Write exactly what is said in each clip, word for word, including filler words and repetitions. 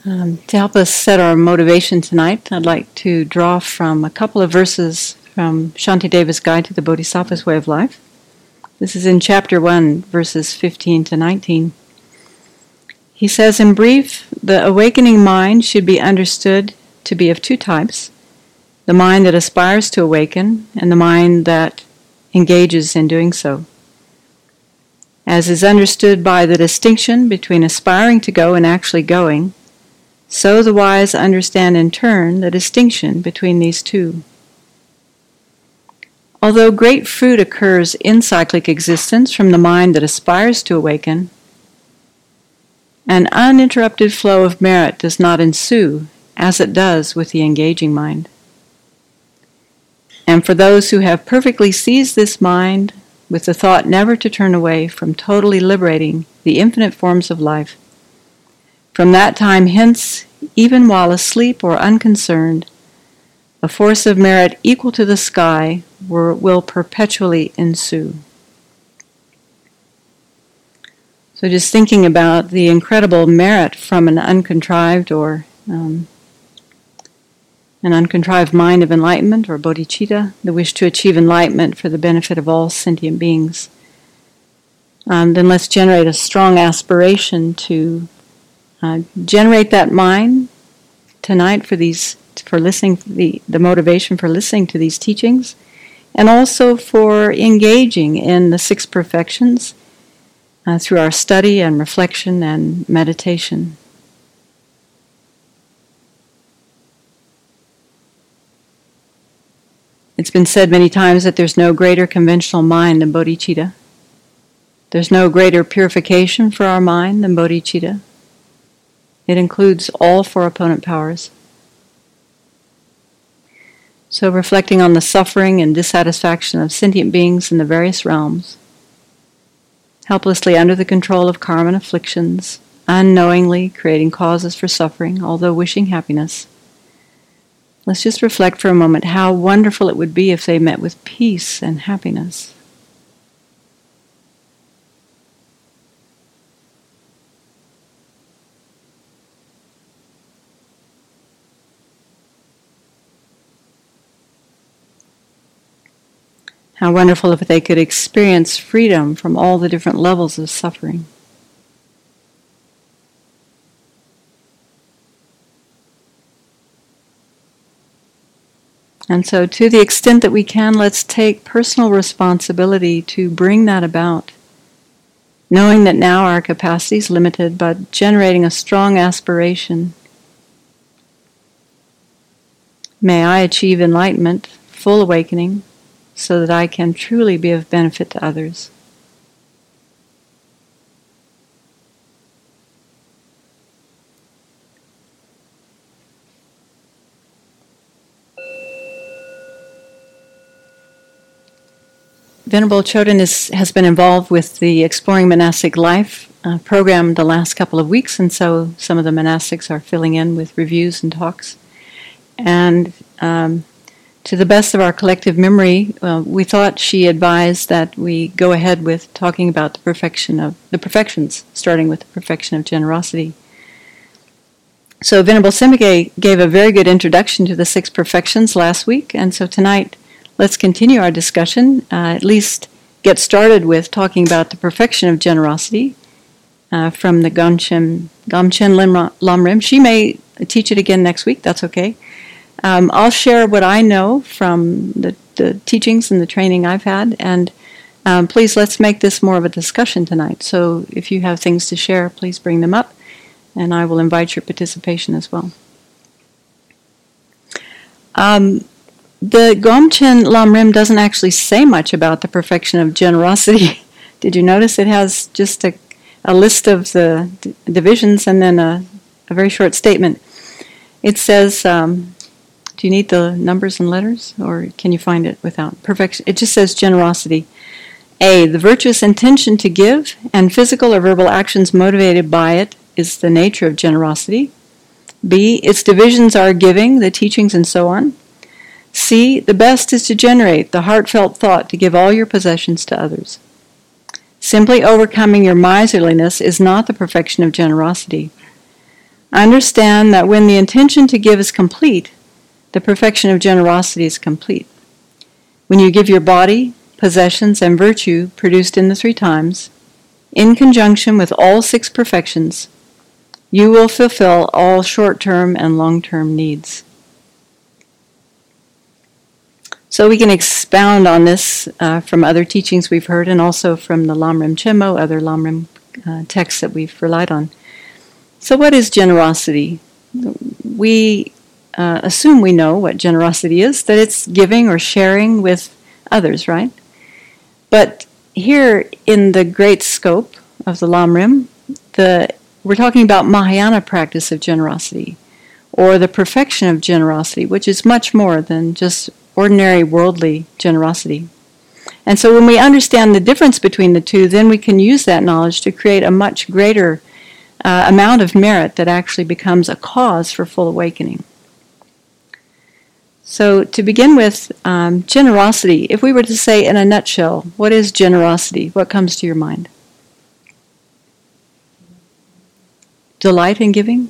Um, to help us set our motivation tonight, I'd like to draw from a couple of verses from Shantideva's Guide to the Bodhisattva's Way of Life. This is in chapter one, verses fifteen to nineteen. He says, in brief, the awakening mind should be understood to be of two types: the mind that aspires to awaken and the mind that engages in doing so. As is understood by the distinction between aspiring to go and actually going, so the wise understand in turn the distinction between these two. Although great fruit occurs in cyclic existence from the mind that aspires to awaken, an uninterrupted flow of merit does not ensue as it does with the engaging mind. And for those who have perfectly seized this mind with the thought never to turn away from totally liberating the infinite forms of life, from that time hence, even while asleep or unconcerned, a force of merit equal to the sky will perpetually ensue. So just thinking about the incredible merit from an uncontrived or um, an uncontrived mind of enlightenment or bodhicitta, the wish to achieve enlightenment for the benefit of all sentient beings, um, then let's generate a strong aspiration to Uh, generate that mind tonight for these, for listening, the, the motivation for listening to these teachings, and also for engaging in the six perfections uh, through our study and reflection and meditation. It's been said many times that there's no greater conventional mind than bodhicitta. There's no greater purification for our mind than bodhicitta. It includes all four opponent powers. So reflecting on the suffering and dissatisfaction of sentient beings in the various realms, helplessly under the control of karma and afflictions, unknowingly creating causes for suffering, although wishing happiness, let's just reflect for a moment how wonderful it would be if they met with peace and happiness. How wonderful if they could experience freedom from all the different levels of suffering. And so to the extent that we can, let's take personal responsibility to bring that about, knowing that now our capacity is limited, but generating a strong aspiration. May I achieve enlightenment, full awakening, so that I can truly be of benefit to others. Venerable Choden is, has been involved with the Exploring Monastic Life uh, program the last couple of weeks, and so some of the monastics are filling in with reviews and talks. And um, to the best of our collective memory, uh, we thought she advised that we go ahead with talking about the perfection of the perfections, starting with the perfection of generosity. So Venerable Semige gave a very good introduction to the six perfections last week, and so tonight let's continue our discussion, uh, at least get started with talking about the perfection of generosity uh, from the Gamchen, Gamchen Lamrim. She may teach it again next week, that's okay. Um, I'll share what I know from the, the teachings and the training I've had, and um, please let's make this more of a discussion tonight. So if you have things to share, please bring them up, and I will invite your participation as well. Um, the Gamchen Lamrim doesn't actually say much about the perfection of generosity. Did you notice it has just a, a list of the d- divisions and then a, a very short statement? It says... Um, Do you need the numbers and letters, or can you find it without perfection? It just says generosity. A, the virtuous intention to give and physical or verbal actions motivated by it is the nature of generosity. B, its divisions are giving, the teachings, and so on. C, the best is to generate the heartfelt thought to give all your possessions to others. Simply overcoming your miserliness is not the perfection of generosity. Understand that when the intention to give is complete, the perfection of generosity is complete. When you give your body, possessions, and virtue produced in the three times, in conjunction with all six perfections, you will fulfill all short-term and long-term needs. So we can expound on this uh, from other teachings we've heard and also from the Lamrim Chenmo, other Lamrim uh, texts that we've relied on. So what is generosity? We uh, assume we know what generosity is, that it's giving or sharing with others, right? But here in the great scope of the Lamrim, the, we're talking about Mahayana practice of generosity, or the perfection of generosity, which is much more than just ordinary worldly generosity. And so when we understand the difference between the two, then we can use that knowledge to create a much greater uh, amount of merit that actually becomes a cause for full awakening. So to begin with, um, generosity, if we were to say in a nutshell, what is generosity? What comes to your mind? Delight in giving?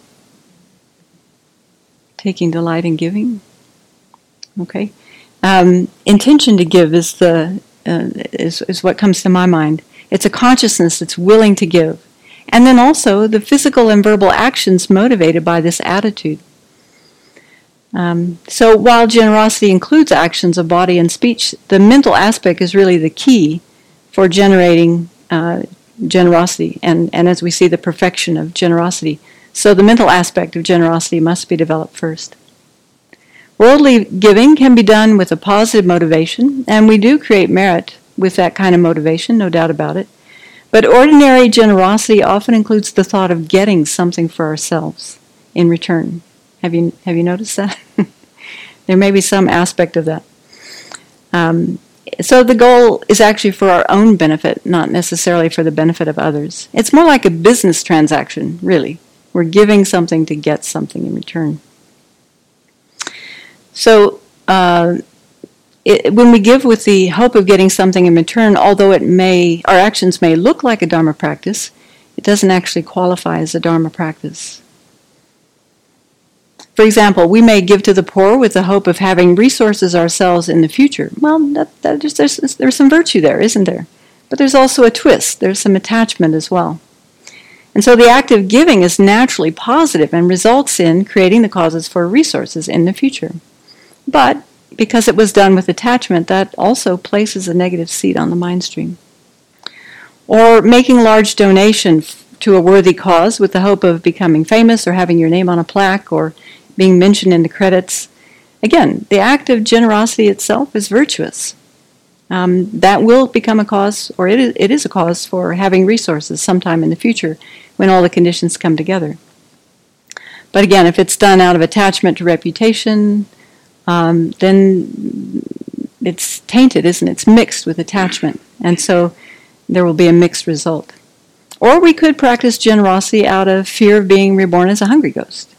Taking delight in giving? Okay. Um, intention to give is the uh, is, is what comes to my mind. It's a consciousness that's willing to give. And then also the physical and verbal actions motivated by this attitude. Um, so while generosity includes actions of body and speech, the mental aspect is really the key for generating uh, generosity, and, and as we see, the perfection of generosity. So the mental aspect of generosity must be developed first. Worldly giving can be done with a positive motivation, and we do create merit with that kind of motivation, no doubt about it. But ordinary generosity often includes the thought of getting something for ourselves in return. Have you have you noticed that? There may be some aspect of that. Um, so the goal is actually for our own benefit, not necessarily for the benefit of others. It's more like a business transaction, really. We're giving something to get something in return. So uh, it, when we give with the hope of getting something in return, although it may, our actions may look like a Dharma practice, it doesn't actually qualify as a Dharma practice. For example, we may give to the poor with the hope of having resources ourselves in the future. Well, that, that just, there's, there's some virtue there, isn't there? But there's also a twist. There's some attachment as well. And so the act of giving is naturally positive and results in creating the causes for resources in the future. But because it was done with attachment, that also places a negative seed on the mind stream. Or making a large donation to a worthy cause with the hope of becoming famous or having your name on a plaque or being mentioned in the credits. Again, the act of generosity itself is virtuous. Um, that will become a cause, or it is, it is a cause for having resources sometime in the future when all the conditions come together. But again, if it's done out of attachment to reputation, um, then it's tainted, isn't it? It's mixed with attachment, and so there will be a mixed result. Or we could practice generosity out of fear of being reborn as a hungry ghost.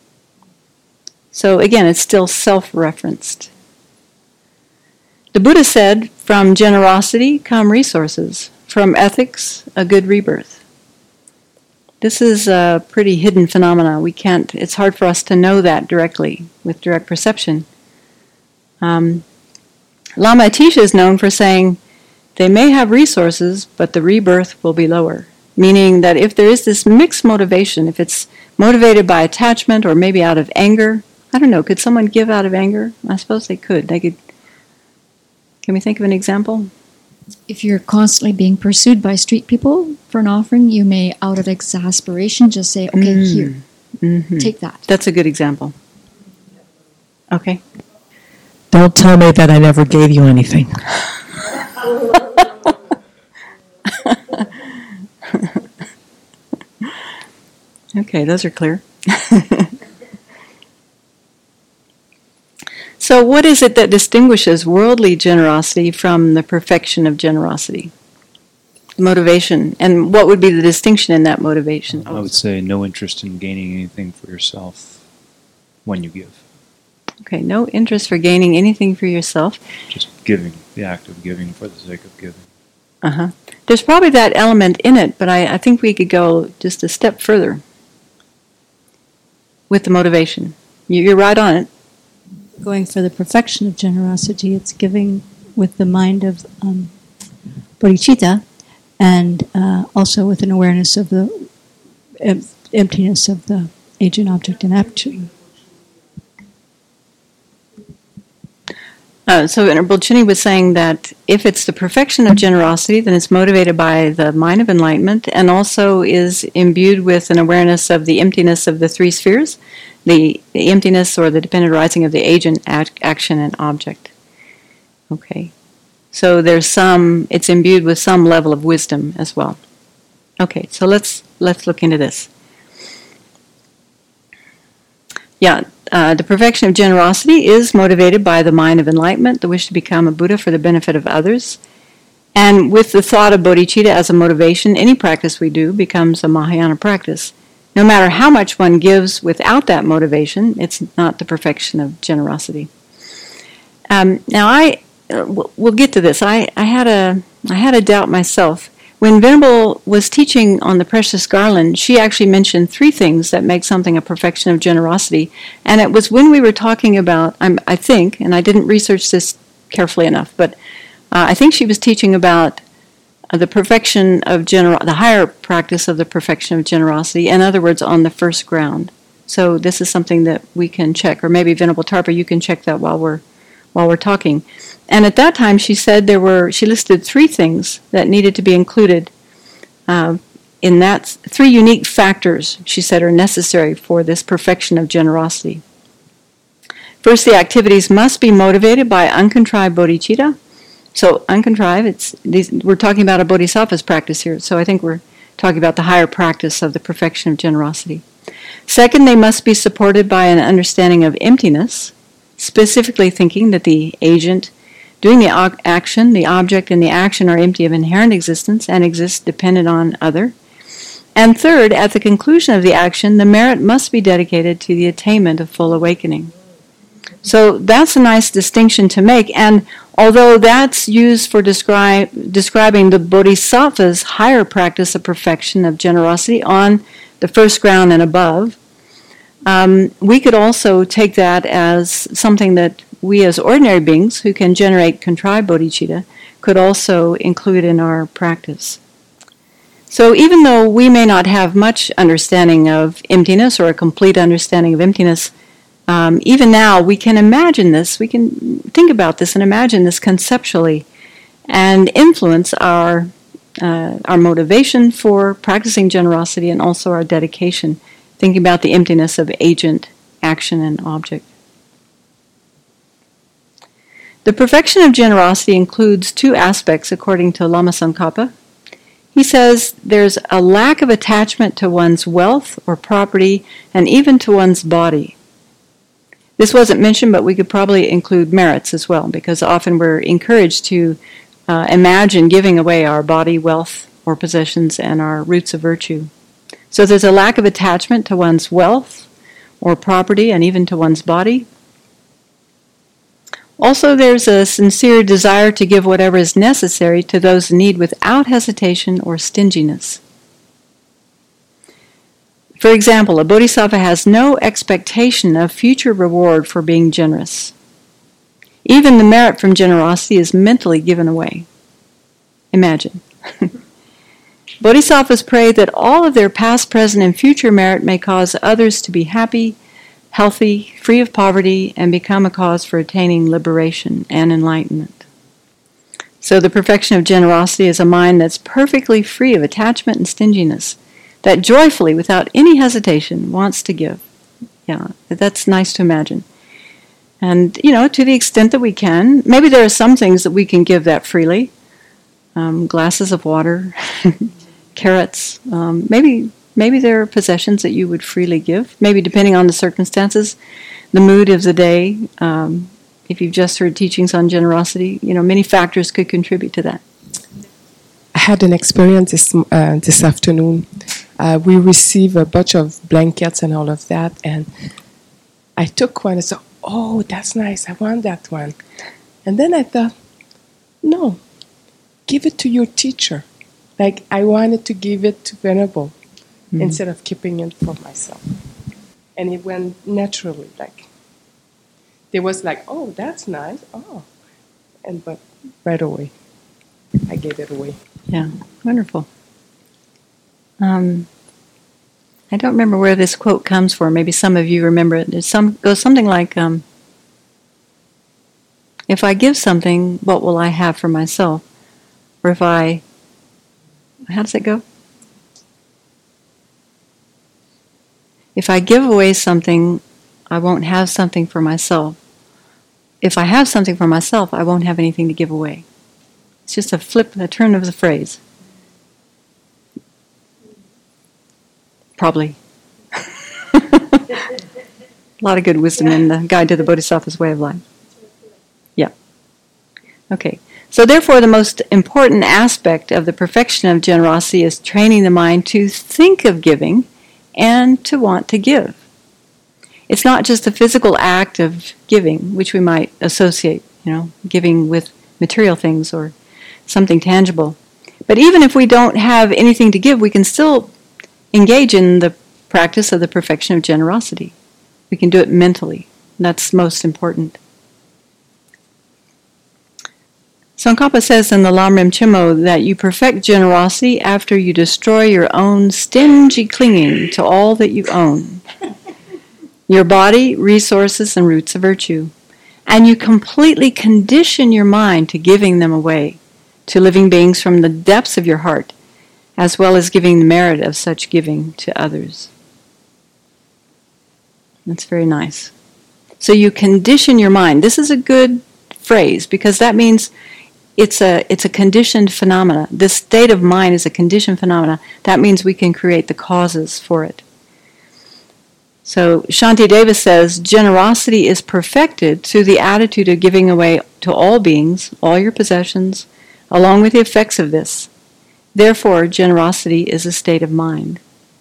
So again, it's still self-referenced. The Buddha said, from generosity come resources, from ethics, a good rebirth. This is a pretty hidden phenomena. We can't, it's hard for us to know that directly with direct perception. Um, Lama Atisha is known for saying, they may have resources, but the rebirth will be lower. Meaning that if there is this mixed motivation, if it's motivated by attachment or maybe out of anger, I don't know, could someone give out of anger? I suppose they could. They could. Can we think of an example? If you're constantly being pursued by street people for an offering, you may, out of exasperation, just say, okay, mm. here, mm-hmm. take that. That's a good example. Okay. Don't tell me that I never gave you anything. Okay, those are clear. So what is it that distinguishes worldly generosity from the perfection of generosity? Motivation. And what would be the distinction in that motivation? I would say no interest in gaining anything for yourself when you give. Okay, no interest for gaining anything for yourself. Just giving, the act of giving for the sake of giving. Uh-huh. There's probably that element in it, but I, I think we could go just a step further. with the motivation. You- You're right on it. Going for the perfection of generosity, it's giving with the mind of um, bodhicitta, and uh, also with an awareness of the em- emptiness of the agent, object, and action. Uh, so Venerable Chini was saying that if it's the perfection of generosity, then it's motivated by the mind of enlightenment and also is imbued with an awareness of the emptiness of the three spheres, the, the emptiness or the dependent arising of the agent, act, action, and object. Okay. So there's some, it's imbued with some level of wisdom as well. Okay, so let's let's look into this. Yeah, uh, the perfection of generosity is motivated by the mind of enlightenment, the wish to become a Buddha for the benefit of others. And with the thought of bodhicitta as a motivation, any practice we do becomes a Mahayana practice. No matter how much one gives without that motivation, it's not the perfection of generosity. Um, now, I uh, we'll get to this. I, I had a I had a doubt myself. When Venerable was teaching on the Precious Garland, she actually mentioned three things that make something a perfection of generosity. And it was when we were talking about, I'm, I think, and I didn't research this carefully enough, but uh, I think she was teaching about uh, the perfection of gener- the higher practice of the perfection of generosity, in other words, on the first ground. So this is something that we can check, or maybe Venerable Tarpa, you can check that while we're while we're talking. And at that time, she said there were, she listed three things that needed to be included uh, in that, three unique factors, she said, are necessary for this perfection of generosity. First, the activities must be motivated by uncontrived bodhicitta. So uncontrived, it's these, we're talking about a bodhisattva's practice here, so I think we're talking about the higher practice of the perfection of generosity. Second, they must be supported by an understanding of emptiness, specifically thinking that the agent doing the action, the object, and the action are empty of inherent existence and exist dependent on other. And third, at the conclusion of the action, the merit must be dedicated to the attainment of full awakening. So that's a nice distinction to make, and although that's used for describe, describing the bodhisattva's higher practice of perfection of generosity on the first ground and above, Um, we could also take that as something that we as ordinary beings who can generate contrived bodhicitta could also include in our practice. So even though we may not have much understanding of emptiness or a complete understanding of emptiness, um, even now we can imagine this, we can think about this and imagine this conceptually and influence our, uh, our motivation for practicing generosity and also our dedication, thinking about the emptiness of agent, action, and object. The perfection of generosity includes two aspects, according to Lama Tsongkhapa. He says there's a lack of attachment to one's wealth or property, and even to one's body. This wasn't mentioned, but we could probably include merits as well, because often we're encouraged to uh, imagine giving away our body, wealth, or possessions, and our roots of virtue. So there's a lack of attachment to one's wealth or property and even to one's body. Also, there's a sincere desire to give whatever is necessary to those in need without hesitation or stinginess. For example, a bodhisattva has no expectation of future reward for being generous. Even the merit from generosity is mentally given away. Imagine. Bodhisattvas pray that all of their past, present, and future merit may cause others to be happy, healthy, free of poverty, and become a cause for attaining liberation and enlightenment. So the perfection of generosity is a mind that's perfectly free of attachment and stinginess, that joyfully, without any hesitation, wants to give. Yeah, that's nice to imagine. And, you know, to the extent that we can, maybe there are some things that we can give that freely. Um, glasses of water, carrots, um, maybe maybe there are possessions that you would freely give, maybe depending on the circumstances, the mood of the day. Um, if you've just heard teachings on generosity, you know, many factors could contribute to that. I had an experience this, uh, this afternoon. Uh, we received a bunch of blankets and all of that, and I took one and said, oh, that's nice, I want that one. And then I thought, no, give it to your teacher. Like I wanted to give it to Venerable mm. instead of keeping it for myself. And it went naturally, like, there was like, oh, that's nice, oh. And but right away, I gave it away. Yeah, wonderful. Um, I don't remember where this quote comes from. Maybe some of you remember it. It some, goes something like, um, if I give something, what will I have for myself? Or if I, how does it go? If I give away something, I won't have something for myself. If I have something for myself, I won't have anything to give away. It's just a flip, a turn of the phrase. Probably. A lot of good wisdom in the Guide to the Bodhisattva's Way of Life. Yeah. Okay. So therefore, the most important aspect of the perfection of generosity is training the mind to think of giving and to want to give. It's not just a physical act of giving, which we might associate, you know, giving with material things or something tangible. But even if we don't have anything to give, we can still engage in the practice of the perfection of generosity. We can do it mentally. That's most important. Tsongkhapa says in the Lamrim Chimo that you perfect generosity after you destroy your own stingy clinging to all that you own, your body, resources, and roots of virtue, and you completely condition your mind to giving them away to living beings from the depths of your heart, as well as giving the merit of such giving to others. That's very nice. So you condition your mind. This is a good phrase because that means it's a it's a conditioned phenomena. This state of mind is a conditioned phenomena. That means we can create the causes for it. So Shantideva says, generosity is perfected through the attitude of giving away to all beings, all your possessions, along with the effects of this. Therefore, generosity is a state of mind.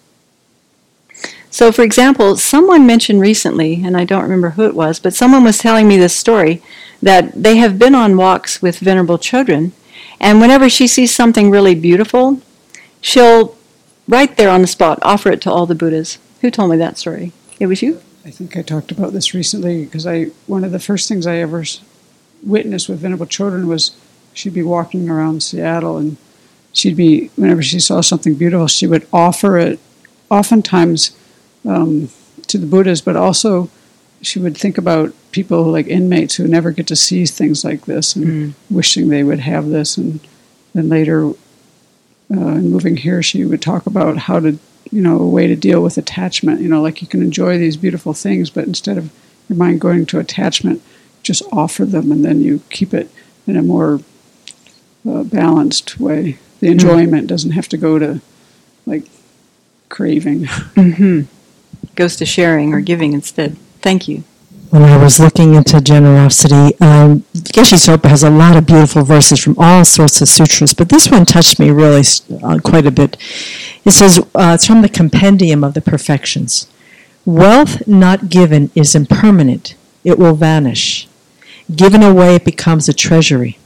So, for example, someone mentioned recently, and I don't remember who it was, but someone was telling me this story, that they have been on walks with Venerable Chodron, and whenever she sees something really beautiful, she'll, right there on the spot, offer it to all the Buddhas. Who told me that story? It was you? I think I talked about this recently, because I one of the first things I ever witnessed with Venerable Chodron was she'd be walking around Seattle, and she'd be, whenever she saw something beautiful, she would offer it, oftentimes um, to the Buddhas, but also she would think about people like inmates who never get to see things like this and mm. wishing they would have this. And then later, uh, in moving here, she would talk about how to, you know, a way to deal with attachment. You know, like you can enjoy these beautiful things, but instead of your mind going to attachment, just offer them, and then you keep it in a more uh, balanced way. The enjoyment mm. doesn't have to go to, like, craving. Mm-hmm. Goes to sharing or giving instead. Thank you. When I was looking into generosity, um, Geshe Sopa has a lot of beautiful verses from all sorts of sutras, but this one touched me really uh, quite a bit. It says, uh, it's from the Compendium of the Perfections. Wealth not given is impermanent. It will vanish. Given away, it becomes a treasury.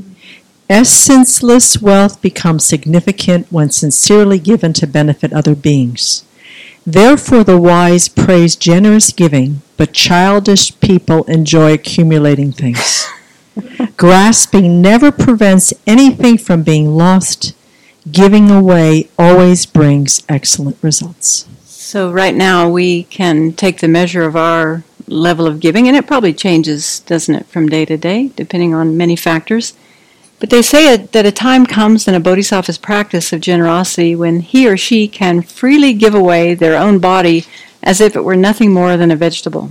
Essenceless wealth becomes significant when sincerely given to benefit other beings. Therefore, the wise praise generous giving, but childish people enjoy accumulating things. Grasping never prevents anything from being lost. Giving away always brings excellent results. So right now we can take the measure of our level of giving, and it probably changes, doesn't it, from day to day, depending on many factors. But they say that a time comes in a bodhisattva's practice of generosity when he or she can freely give away their own body as if it were nothing more than a vegetable.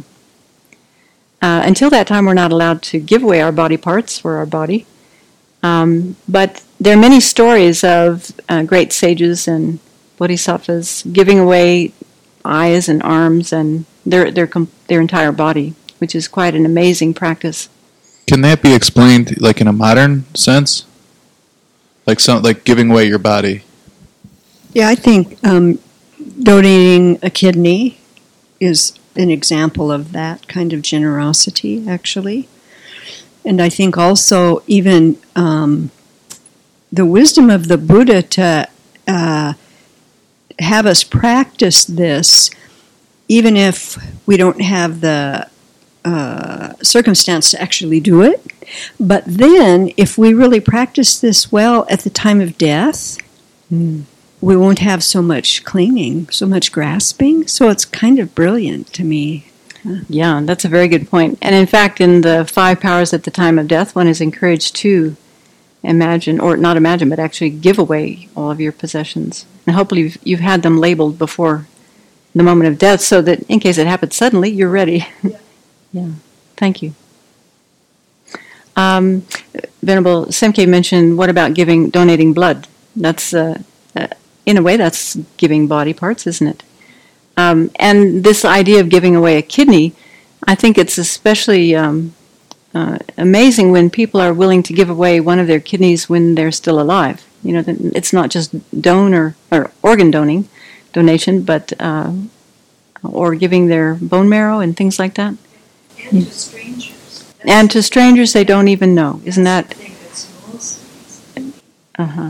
Uh, until that time, we're not allowed to give away our body parts or our body. Um, but there are many stories of uh, great sages and bodhisattvas giving away eyes and arms and their their their entire body, which is quite an amazing practice. Can that be explained like in a modern sense? Like some, like giving away your body? Yeah, I think um, donating a kidney is an example of that kind of generosity, actually. And I think also even um, the wisdom of the Buddha to uh, have us practice this even if we don't have the uh, circumstance to actually do it. But then, if we really practice this well at the time of death, mm. we won't have so much clinging, so much grasping. So it's kind of brilliant to me. Yeah, that's a very good point. And in fact, in the five powers at the time of death, one is encouraged to imagine, or not imagine, but actually give away all of your possessions. And hopefully you've, you've had them labeled before the moment of death so that in case it happens suddenly, you're ready. Yeah. Yeah. Thank you. Um, Venerable Semke mentioned, what about giving, donating blood? That's, uh, uh, in a way, that's giving body parts, isn't it? Um, and this idea of giving away a kidney, I think it's especially um, uh, amazing when people are willing to give away one of their kidneys when they're still alive. You know, it's not just donor or organ doning, donation, but uh, or giving their bone marrow and things like that. And to strangers. And to strangers they don't even know. Isn't that? Uh huh.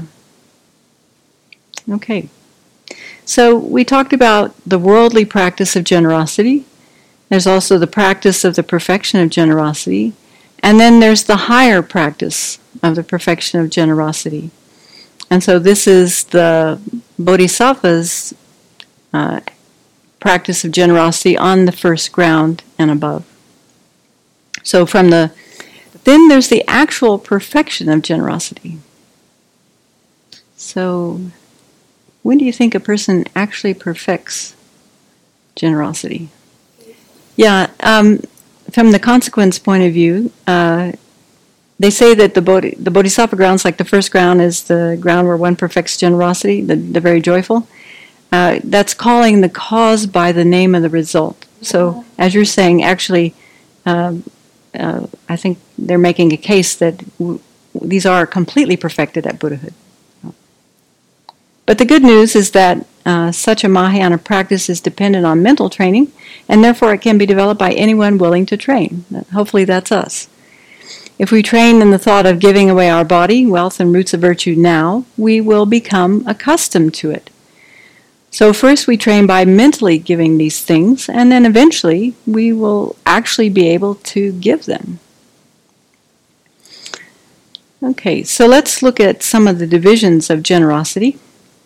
Okay. So we talked about the worldly practice of generosity. There's also the practice of the perfection of generosity. And then there's the higher practice of the perfection of generosity. And so this is the Bodhisattva's uh, practice of generosity on the first ground and above. So from the, then there's the actual perfection of generosity. So when do you think a person actually perfects generosity? Yeah, um, from the consequence point of view, uh, they say that the, Bodhi, the Bodhisattva grounds, like the first ground is the ground where one perfects generosity, the, the very joyful. Uh, that's calling the cause by the name of the result. So as you're saying, actually, uh, uh, I think they're making a case that w- these are completely perfected at Buddhahood. But the good news is that uh, such a Mahayana practice is dependent on mental training, and therefore it can be developed by anyone willing to train. Hopefully that's us. If we train in the thought of giving away our body, wealth, and roots of virtue now, we will become accustomed to it. So first we train by mentally giving these things, and then eventually we will actually be able to give them. Okay, so let's look at some of the divisions of generosity.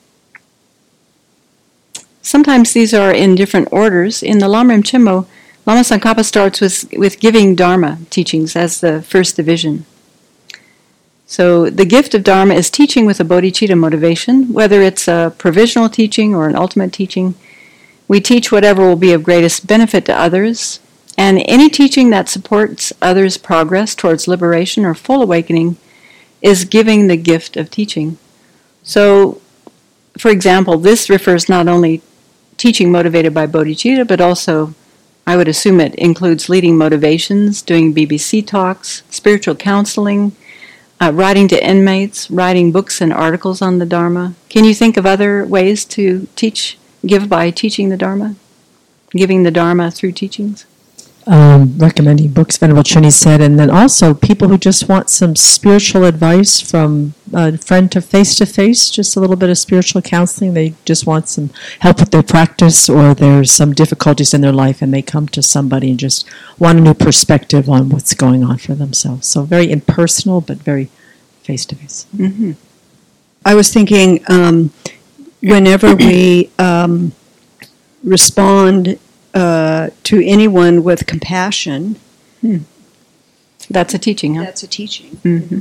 Sometimes these are in different orders. In the Lamrim Chenmo, Lama Tsongkhapa starts with, with giving Dharma teachings as the first division. So the gift of Dharma is teaching with a bodhicitta motivation, whether it's a provisional teaching or an ultimate teaching. We teach whatever will be of greatest benefit to others, and any teaching that supports others' progress towards liberation or full awakening is giving the gift of teaching. So, for example, this refers not only teaching motivated by bodhicitta, but also, I would assume it includes leading motivations, doing B B C talks, spiritual counseling, uh, writing to inmates, writing books and articles on the Dharma. Can you think of other ways to teach, give by teaching the Dharma? Giving the Dharma through teachings? Um, recommending books, Venerable Trini said, and then also people who just want some spiritual advice from a friend to face-to-face, just a little bit of spiritual counseling. They just want some help with their practice, or there's some difficulties in their life and they come to somebody and just want a new perspective on what's going on for themselves. So very impersonal, but very face-to-face. Mm-hmm. I was thinking um, whenever we um, respond Uh, to anyone with compassion. Hmm. That's a teaching, huh? That's a teaching. Mm-hmm.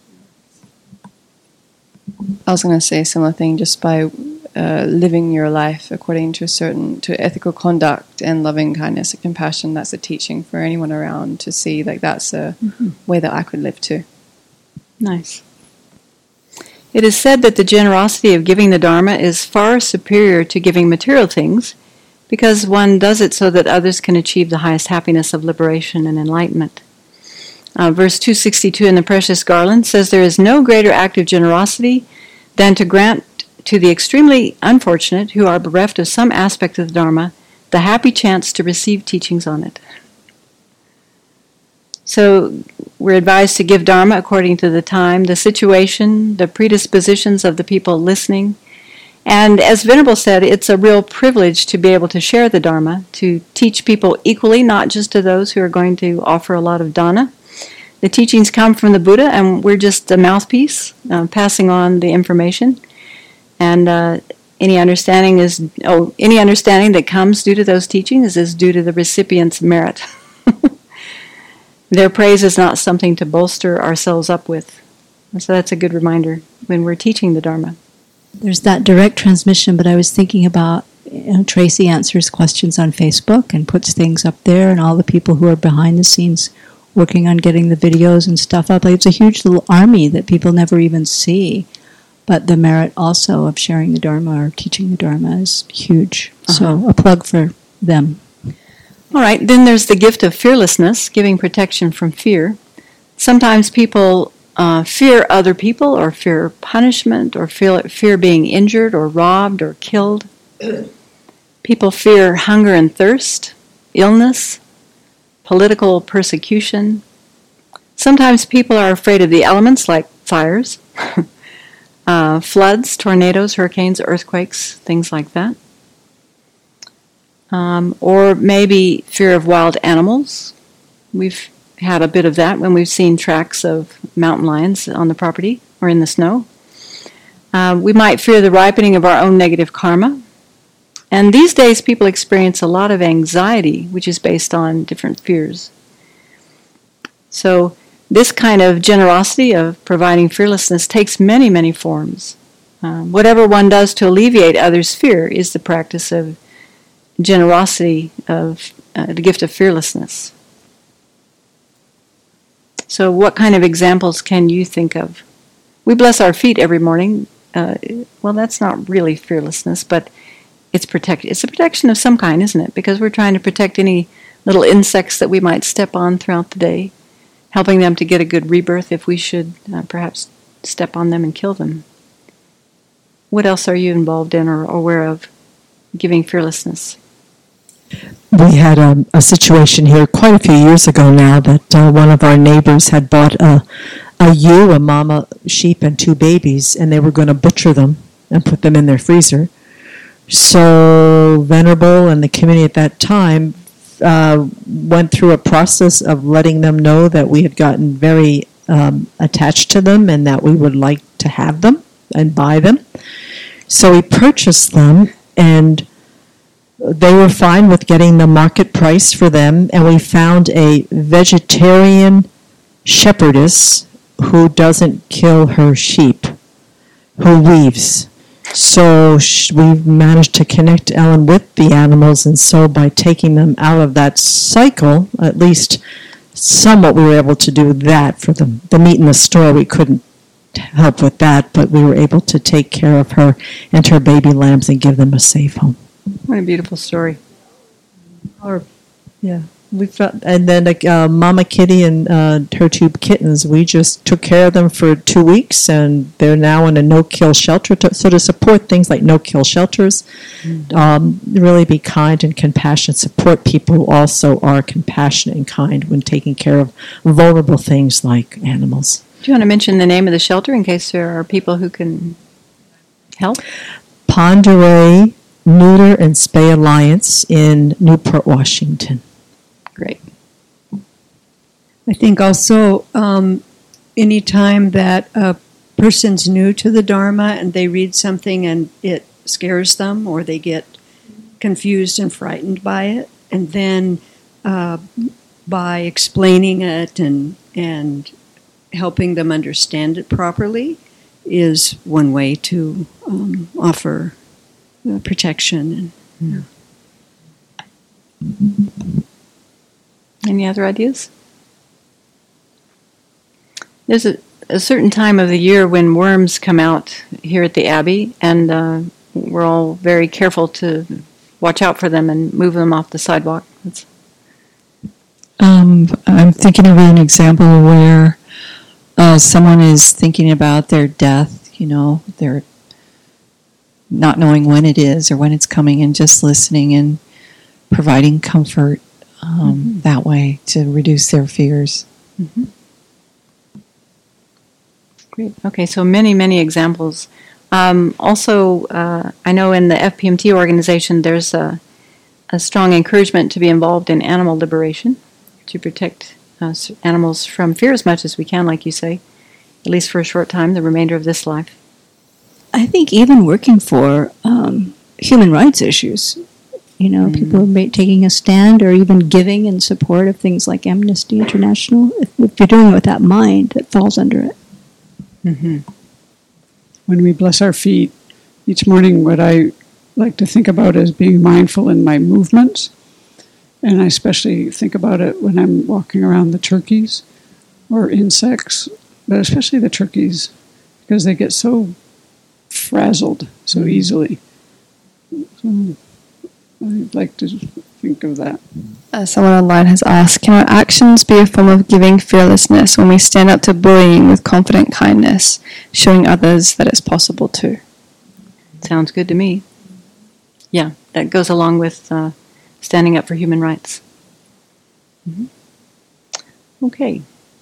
I was going to say a similar thing, just by uh, living your life according to a certain, to ethical conduct and loving kindness and compassion, that's a teaching for anyone around to see, like that's a mm-hmm. way that I could live too. Nice. It is said that the generosity of giving the Dharma is far superior to giving material things, because one does it so that others can achieve the highest happiness of liberation and enlightenment. Uh, verse two sixty-two in the Precious Garland says, there is no greater act of generosity than to grant to the extremely unfortunate who are bereft of some aspect of the Dharma the happy chance to receive teachings on it. So we're advised to give Dharma according to the time, the situation, the predispositions of the people listening, And as Venerable said, it's a real privilege to be able to share the Dharma, to teach people equally, not just to those who are going to offer a lot of dana. The teachings come from the Buddha, and we're just a mouthpiece, uh, passing on the information. And uh, any understanding is oh, any understanding that comes due to those teachings is due to the recipient's merit. Their praise is not something to bolster ourselves up with. And so that's a good reminder when we're teaching the Dharma. There's that direct transmission, but I was thinking about, you know, Tracy answers questions on Facebook and puts things up there, and all the people who are behind the scenes working on getting the videos and stuff up. Like, it's a huge little army that people never even see. But the merit also of sharing the Dharma or teaching the Dharma is huge. Uh-huh. So a plug for them. All right, then there's the gift of fearlessness, giving protection from fear. Sometimes people Uh, fear other people, or fear punishment, or feel, fear being injured or robbed or killed. People fear hunger and thirst, illness, political persecution. Sometimes people are afraid of the elements like fires, uh, floods, tornadoes, hurricanes, earthquakes, things like that. Um, or maybe fear of wild animals. We've had a bit of that when we've seen tracks of mountain lions on the property or in the snow. Uh, we might fear the ripening of our own negative karma. And these days people experience a lot of anxiety, which is based on different fears. So this kind of generosity of providing fearlessness takes many, many forms. Uh, whatever one does to alleviate others' fear is the practice of generosity, of uh, the gift of fearlessness. So what kind of examples can you think of? We bless our feet every morning. Uh, well, that's not really fearlessness, but it's protect. It's a protection of some kind, isn't it? Because we're trying to protect any little insects that we might step on throughout the day, helping them to get a good rebirth if we should uh, perhaps step on them and kill them. What else are you involved in or aware of giving fearlessness? We had a, a situation here quite a few years ago now that uh, one of our neighbors had bought a, a ewe, a mama sheep, and two babies, and they were going to butcher them and put them in their freezer. So Venerable and the community at that time uh, went through a process of letting them know that we had gotten very um, attached to them and that we would like to have them and buy them. So we purchased them, and they were fine with getting the market price for them, and we found a vegetarian shepherdess who doesn't kill her sheep, who weaves. So we've managed to connect Ellen with the animals, and so by taking them out of that cycle, at least somewhat we were able to do that for them. The meat in the store, we couldn't help with that, but we were able to take care of her and her baby lambs and give them a safe home. What a beautiful story. Or, yeah, we felt, and then like uh, Mama Kitty and uh, her two kittens, we just took care of them for two weeks, and they're now in a no-kill shelter. To, so to support things like no-kill shelters, mm-hmm. um, really be kind and compassionate. Support people who also are compassionate and kind when taking care of vulnerable things like animals. Do you want to mention the name of the shelter in case there are people who can help? Pend Oreille Neuter and Spay Alliance in Newport, Washington. Great. I think also um, any time that a person's new to the Dharma and they read something and it scares them or they get confused and frightened by it, and then uh, by explaining it and and helping them understand it properly is one way to um, offer uh, protection. And, yeah. Any other ideas? There's a, a certain time of the year when worms come out here at the Abbey, and uh, we're all very careful to watch out for them and move them off the sidewalk. That's um, I'm thinking of an example where uh, someone is thinking about their death, you know, they're not knowing when it is or when it's coming, and just listening and providing comfort um, mm-hmm. that way to reduce their fears. Mm-hmm. Great. Okay, so many, many examples Um, also, uh, I know in the F P M T organization there's a, a strong encouragement to be involved in animal liberation, to protect uh, animals from fear as much as we can, like you say, at least for a short time, the remainder of this life. I think even working for um, human rights issues, you know, mm-hmm. people are taking a stand or even giving in support of things like Amnesty International. If, if you're doing it with that mind, it falls under it. Mm-hmm. When we bless our feet, each morning what I like to think about is being mindful in my movements. And I especially think about it when I'm walking around the turkeys or insects, but especially the turkeys, because they get so frazzled so easily. So I'd like to think of that. Uh, someone online has asked, can our actions be a form of giving fearlessness when we stand up to bullying with confident kindness, showing others that it's possible too? Sounds good to me. Yeah, that goes along with uh, standing up for human rights. Mm-hmm. Okay.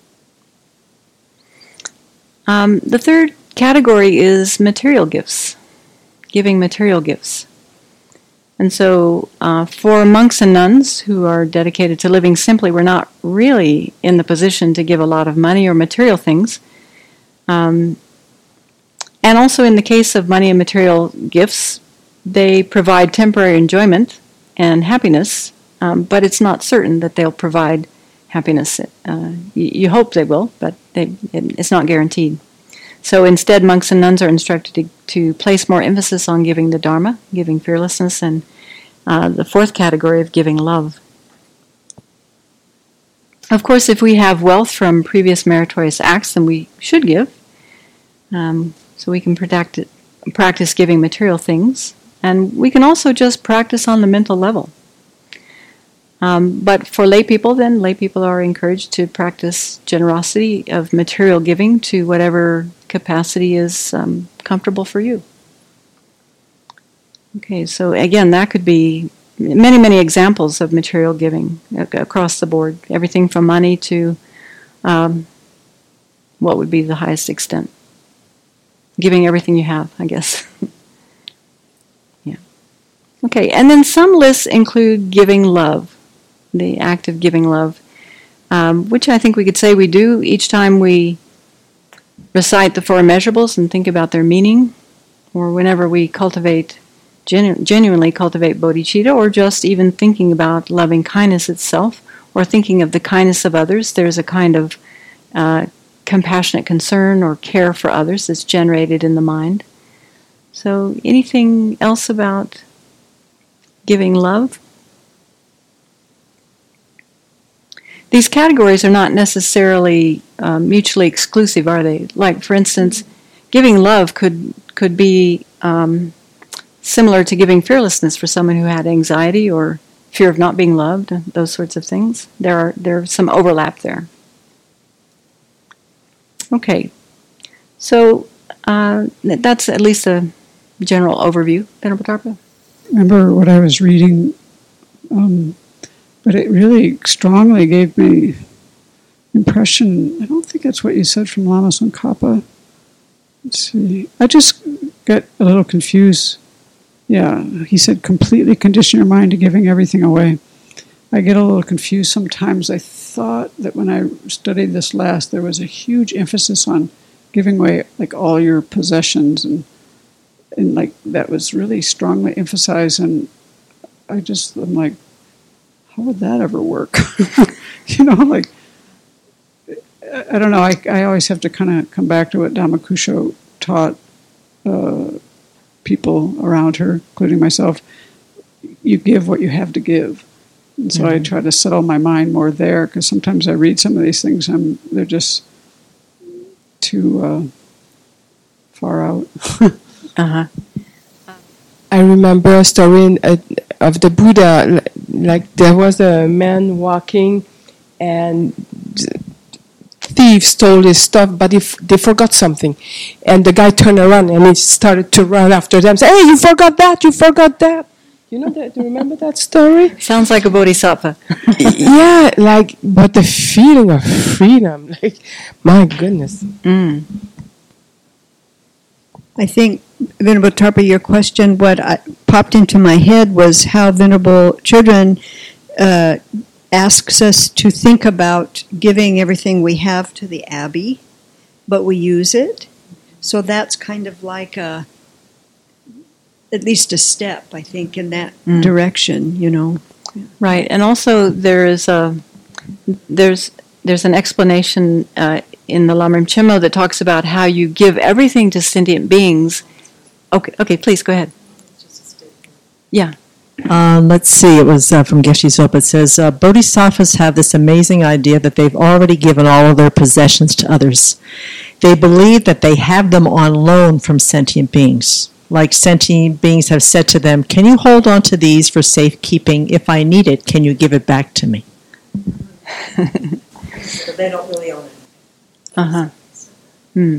Um, the third category is material gifts, giving material gifts. And so uh, for monks and nuns who are dedicated to living simply, we're not really in the position to give a lot of money or material things. Um, and also in the case of money and material gifts, they provide temporary enjoyment and happiness, um, but it's not certain that they'll provide happiness. Uh, you, you hope they will, but they, it, it's not guaranteed. So instead, monks and nuns are instructed to, to place more emphasis on giving the Dharma, giving fearlessness, and uh, the fourth category of giving love. Of course, if we have wealth from previous meritorious acts, then we should give. Um, so we can protect it, practice giving material things. And we can also just practice on the mental level. Um, but for lay people, then, lay people are encouraged to practice generosity of material giving to whatever capacity is um, comfortable for you. Okay, so again, that could be many, many examples of material giving across the board. Everything from money to um, what would be the highest extent. Giving everything you have, I guess. Yeah. Okay, and then some lists include giving love. The act of giving love, um, which I think we could say we do each time we recite the four immeasurables and think about their meaning, or whenever we cultivate, genu- genuinely cultivate bodhicitta, or just even thinking about loving kindness itself, or thinking of the kindness of others. There's a kind of uh, compassionate concern or care for others that's generated in the mind. So anything else about giving love? These categories are not necessarily uh, mutually exclusive, are they? Like, for instance, giving love could could be um, similar to giving fearlessness for someone who had anxiety or fear of not being loved, those sorts of things. There are there's some overlap there. Okay, so uh, that's at least a general overview. Venerable Tarpa? Remember what I was reading? Um, But it really strongly gave me impression. I don't think that's what you said from Lama Tsongkhapa. Let's see. I just get a little confused. Yeah, he said completely condition your mind to giving everything away. I get a little confused sometimes. I thought that when I studied this last, there was a huge emphasis on giving away like all your possessions, and and like that was really strongly emphasized. And I just I'm like, how would that ever work? You know, like, I don't know. I, I always have to kind of come back to what Dhammakusho taught uh, people around her, including myself. You give what you have to give. And so mm-hmm. I try to settle my mind more there, because sometimes I read some of these things and they're just too uh, far out. Uh-huh. I remember a story in, uh, of the Buddha. Like, there was a man walking, and thieves stole his stuff, but he f- they forgot something. And the guy turned around and he started to run after them, say, "Hey, you forgot that! You forgot that!" You know that? Do you remember that story? Sounds like a bodhisattva. Yeah, like, but the feeling of freedom, like, my goodness. Mm. I think Venerable Tarpa, your question, what I, popped into my head was how Venerable Children uh, asks us to think about giving everything we have to the Abbey, but we use it. So that's kind of like a, at least a step, I think, in that mm. direction, you know. Right, and also there is a, there's there's an explanation uh, in the Lamrim Chenmo that talks about how you give everything to sentient beings. Okay, okay, please go ahead. Yeah. Um, let's see, it was uh, from Geshe Zopa. It says, uh, Bodhisattvas have this amazing idea that they've already given all of their possessions to others. They believe that they have them on loan from sentient beings. Like sentient beings have said to them, can you hold on to these for safekeeping? If I need it, can you give it back to me? So they don't really own it. Uh-huh. Hmm.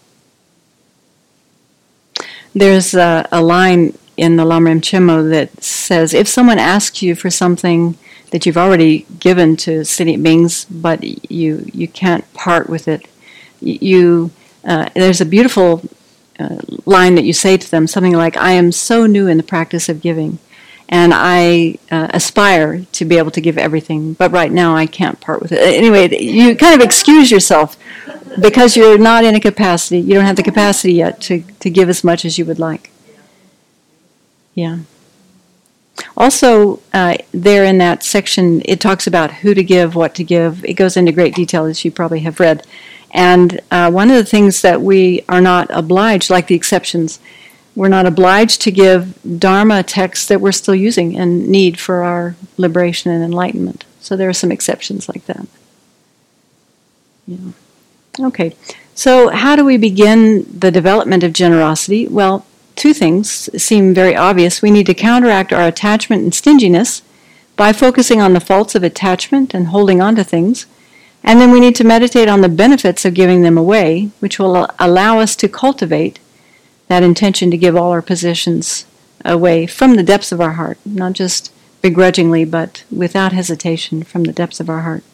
There's a, a line in the Lamrim Chenmo that says, if someone asks you for something that you've already given to sentient beings, but you you can't part with it, you uh, there's a beautiful uh, line that you say to them, something like, I am so new in the practice of giving, and I uh, aspire to be able to give everything, but right now I can't part with it. Anyway, you kind of excuse yourself because you're not in a capacity, you don't have the capacity yet to, to give as much as you would like. Yeah. Also, uh, there in that section, it talks about who to give, what to give. It goes into great detail, as you probably have read. And uh, one of the things that we are not obliged, like the exceptions, we're not obliged to give Dharma texts that we're still using and need for our liberation and enlightenment. So there are some exceptions like that. Yeah. Okay. So how do we begin the development of generosity? Well, two things seem very obvious. We need to counteract our attachment and stinginess by focusing on the faults of attachment and holding on to things. And then we need to meditate on the benefits of giving them away, which will allow us to cultivate that intention to give all our possessions away from the depths of our heart, not just begrudgingly, but without hesitation from the depths of our heart.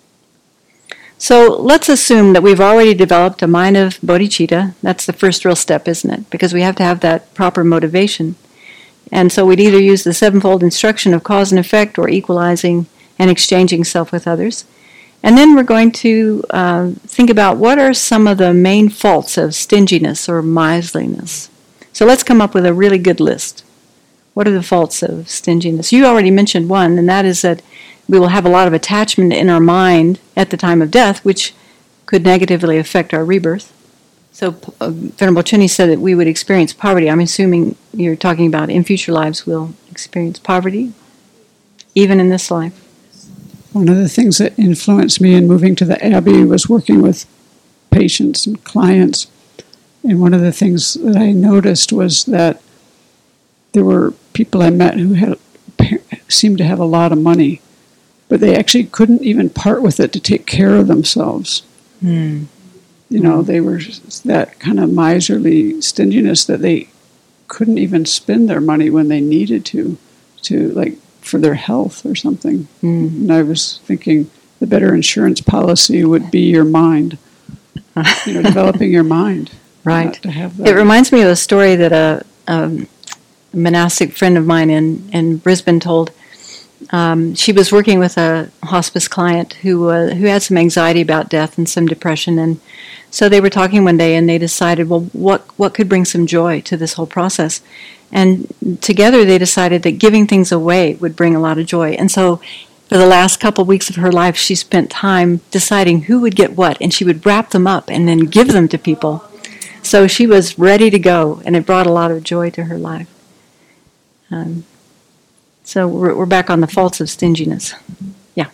So let's assume that we've already developed a mind of bodhicitta. That's the first real step, isn't it? Because we have to have that proper motivation. And so we'd either use the sevenfold instruction of cause and effect or equalizing and exchanging self with others. And then we're going to uh, think about what are some of the main faults of stinginess or miserliness. So let's come up with a really good list. What are the faults of stinginess? You already mentioned one, and that is that we will have a lot of attachment in our mind at the time of death, which could negatively affect our rebirth. So uh, Venerable Chuni said that we would experience poverty. I'm assuming you're talking about in future lives we'll experience poverty, even in this life. One of the things that influenced me in moving to the Abbey was working with patients and clients. And one of the things that I noticed was that there were people I met who had seemed to have a lot of money, but they actually couldn't even part with it to take care of themselves. Mm. You know, they were that kind of miserly stinginess that they couldn't even spend their money when they needed to, to like for their health or something. Mm. And I was thinking the better insurance policy would be your mind, you know, developing your mind. Right. To have that. It reminds me of a story that a, a monastic friend of mine in, in Brisbane told. Um, she was working with a hospice client who uh, who had some anxiety about death and some depression, and so they were talking one day, and they decided, well, what what could bring some joy to this whole process? And together they decided that giving things away would bring a lot of joy. And so for the last couple of weeks of her life, she spent time deciding who would get what, and she would wrap them up and then give them to people. So she was ready to go, and it brought a lot of joy to her life. Um, so we're, we're back on the faults of stinginess. Yeah.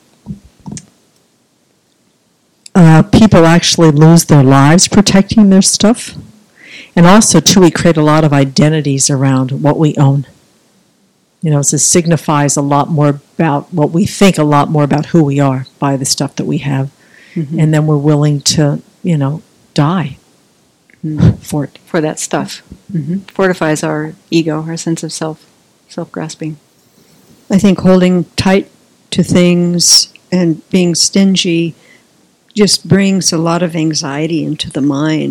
Uh, people actually lose their lives protecting their stuff. And also, too, we create a lot of identities around what we own. You know, so it signifies a lot more about what we think, a lot more about who we are by the stuff that we have. Mm-hmm. And then we're willing to, you know, die mm-hmm. for it. For that stuff. Mm-hmm. Fortifies our ego, our sense of self, self-grasping. I think holding tight to things and being stingy just brings a lot of anxiety into the mind.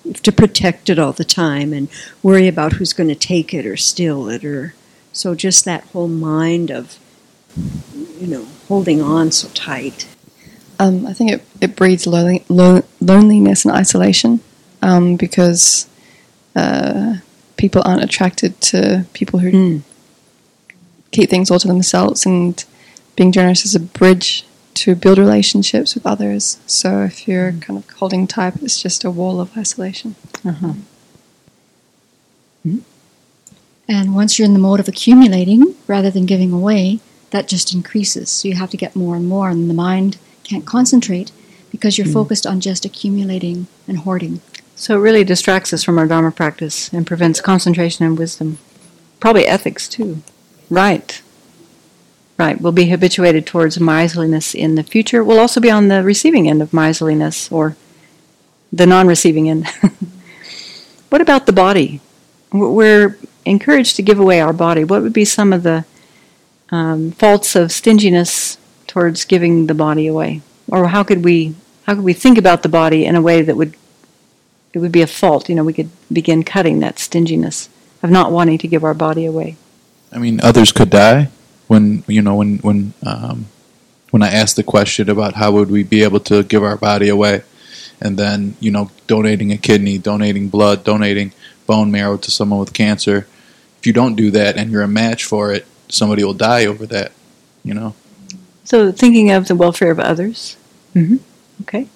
You have to protect it all the time and worry about who's going to take it or steal it, or so just that whole mind of, you know, holding on so tight. Um, I think it, it breeds lonely, lo- loneliness and isolation um, because uh, people aren't attracted to people who mm. keep things all to themselves, and being generous is a bridge to build relationships with others. So if you're mm. kind of holding tight, it's just a wall of isolation. Uh-huh. Mm-hmm. And once you're in the mode of accumulating rather than giving away, that just increases. So you have to get more and more, and the mind can't concentrate because you're mm. focused on just accumulating and hoarding. So it really distracts us from our Dharma practice and prevents concentration and wisdom. Probably ethics too. Right. Right. We'll be habituated towards miserliness in the future. We'll also be on the receiving end of miserliness, or the non-receiving end. What about the body? We're encouraged to give away our body. What would be some of the um, faults of stinginess towards giving the body away? Or how could we how could we think about the body in a way that would it would be a fault? You know, we could begin cutting that stinginess of not wanting to give our body away. I mean, others could die. When you know, when when um, when I asked the question about how would we be able to give our body away, and then you know, donating a kidney, donating blood, donating bone marrow to someone with cancer, if you don't do that and you're a match for it, somebody will die over that. You know. So thinking of the welfare of others. Mm-hmm. Okay.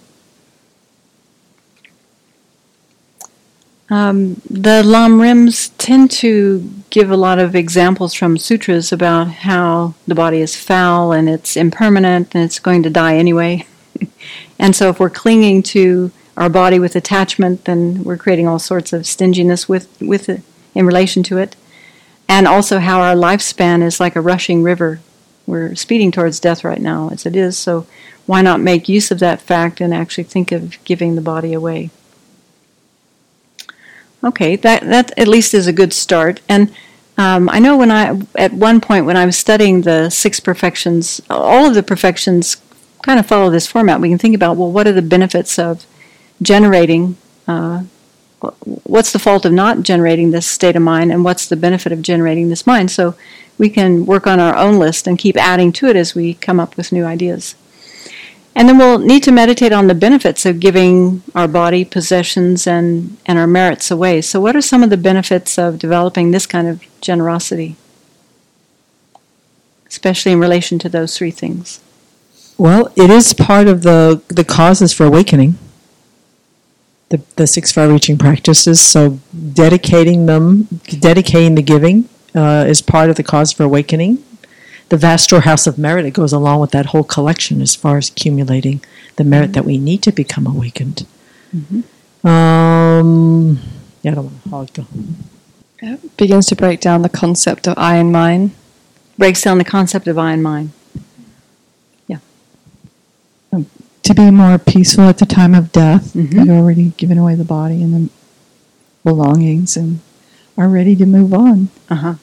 Um, the Lamrims tend to give a lot of examples from sutras about how the body is foul and it's impermanent and it's going to die anyway. And so if we're clinging to our body with attachment, then we're creating all sorts of stinginess with, with it, in relation to it. And also how our lifespan is like a rushing river. We're speeding towards death right now, as it is, so why not make use of that fact and actually think of giving the body away? Okay, that that at least is a good start. And um, I know when I, at one point when I was studying the six perfections, all of the perfections kind of follow this format. We can think about, well, what are the benefits of generating, uh, what's the fault of not generating this state of mind, and what's the benefit of generating this mind? So we can work on our own list and keep adding to it as we come up with new ideas. And then we'll need to meditate on the benefits of giving our body, possessions, and, and our merits away. So what are some of the benefits of developing this kind of generosity, especially in relation to those three things? Well, it is part of the, the causes for awakening, the, the six far-reaching practices. So dedicating them, dedicating the giving uh, is part of the cause for awakening. The vast storehouse of merit, it goes along with that whole collection as far as accumulating the merit mm-hmm. that we need to become awakened. Mm-hmm. Um, yeah, I don't want to hog the... It begins to break down the concept of I and mine. Breaks down the concept of I and mine. Yeah. Um, to be more peaceful at the time of death, mm-hmm. you've already given away the body and the belongings and are ready to move on. Uh-huh.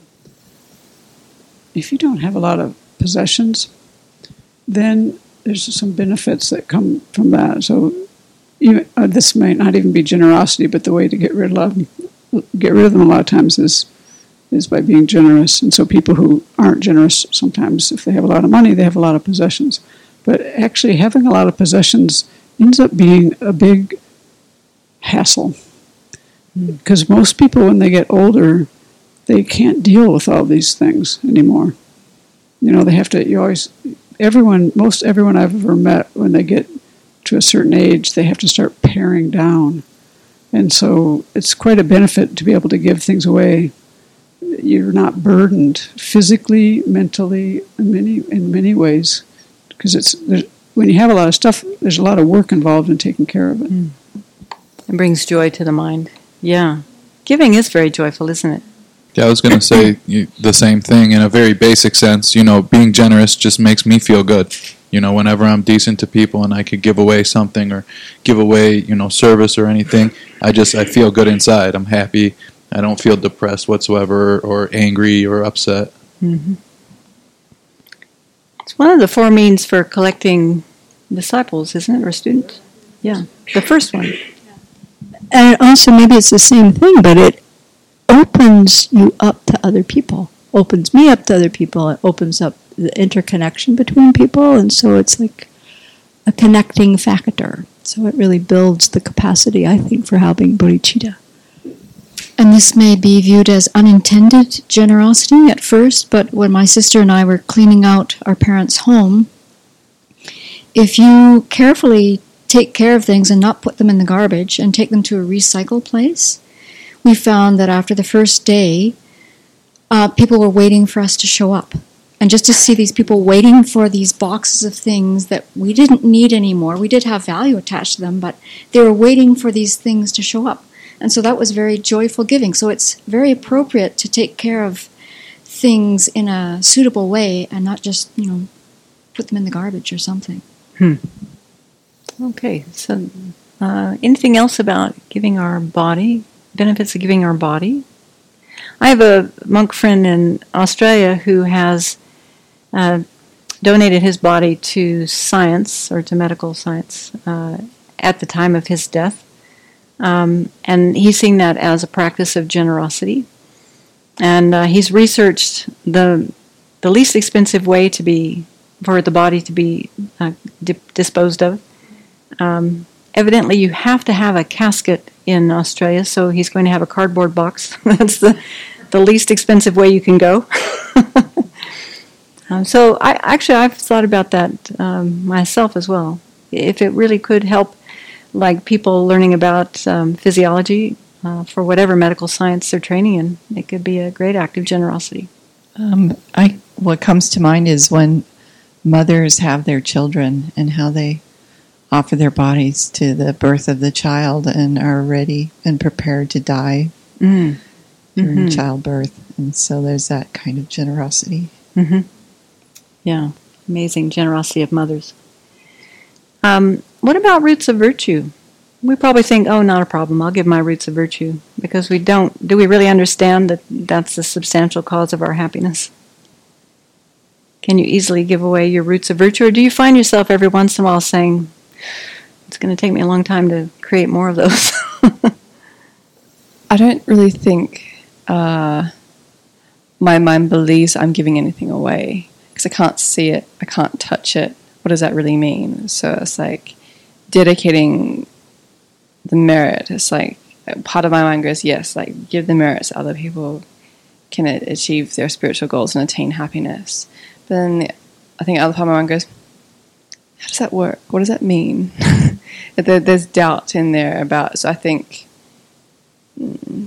If you don't have a lot of possessions, then there's some benefits that come from that. So even, uh, this might not even be generosity, but the way to get rid of them, get rid of them a lot of times is is by being generous. And so people who aren't generous, sometimes if they have a lot of money, they have a lot of possessions. But actually having a lot of possessions ends up being a big hassle. Because most people, when they get older, they can't deal with all these things anymore. You know, they have to, you always, everyone, most everyone I've ever met, when they get to a certain age, they have to start paring down. And so it's quite a benefit to be able to give things away. You're not burdened physically, mentally, in many, in many ways. Because it's, when you have a lot of stuff, there's a lot of work involved in taking care of it. Mm. It brings joy to the mind. Yeah. Giving is very joyful, isn't it? Yeah, I was going to say you, the same thing in a very basic sense. You know, being generous just makes me feel good. You know, whenever I'm decent to people and I could give away something or give away, you know, service or anything, I just, I feel good inside. I'm happy. I don't feel depressed whatsoever or angry or upset. Mm-hmm. It's one of the four means for collecting disciples, isn't it, or students? Yeah, the first one. and also maybe it's the same thing, but it opens you up to other people. Opens me up to other people. It opens up the interconnection between people, and so it's like a connecting factor. So it really builds the capacity, I think, for helping bodhicitta. And this may be viewed as unintended generosity at first, but when my sister and I were cleaning out our parents' home, if you carefully take care of things and not put them in the garbage and take them to a recycle place, we found that after the first day, uh, people were waiting for us to show up. And just to see these people waiting for these boxes of things that we didn't need anymore, we did have value attached to them, but they were waiting for these things to show up. And so that was very joyful giving. So it's very appropriate to take care of things in a suitable way and not just, you know, put them in the garbage or something. Hmm. Okay, so uh, anything else about giving our body, benefits of giving our body? I have a monk friend in Australia who has uh, donated his body to science, or to medical science, uh, at the time of his death. Um, and he's seeing that as a practice of generosity. And uh, he's researched the the least expensive way to be, for the body to be uh, di- disposed of. Um, evidently, you have to have a casket in Australia, so he's going to have a cardboard box. That's the, the least expensive way you can go. um, so I actually, I've thought about that um, myself as well. If it really could help, like people learning about um, physiology uh, for whatever medical science they're training in, it could be a great act of generosity. Um, I what comes to mind is when mothers have their children and how they offer their bodies to the birth of the child and are ready and prepared to die mm. during mm-hmm. childbirth. And so there's that kind of generosity. Mm-hmm. Yeah, amazing generosity of mothers. Um, what about roots of virtue? We probably think, oh, not a problem, I'll give my roots of virtue. Because we don't, do we really understand that that's the substantial cause of our happiness? Can you easily give away your roots of virtue? Or do you find yourself every once in a while saying, it's going to take me a long time to create more of those? I don't really think uh, my mind believes I'm giving anything away. Because I can't see it, I can't touch it. What does that really mean? So it's like dedicating the merit. It's like part of my mind goes, yes, like give the merit so other people can achieve their spiritual goals and attain happiness. But then I think the other part of my mind goes, how does that work? What does that mean? there, there's doubt in there about, so I think mm,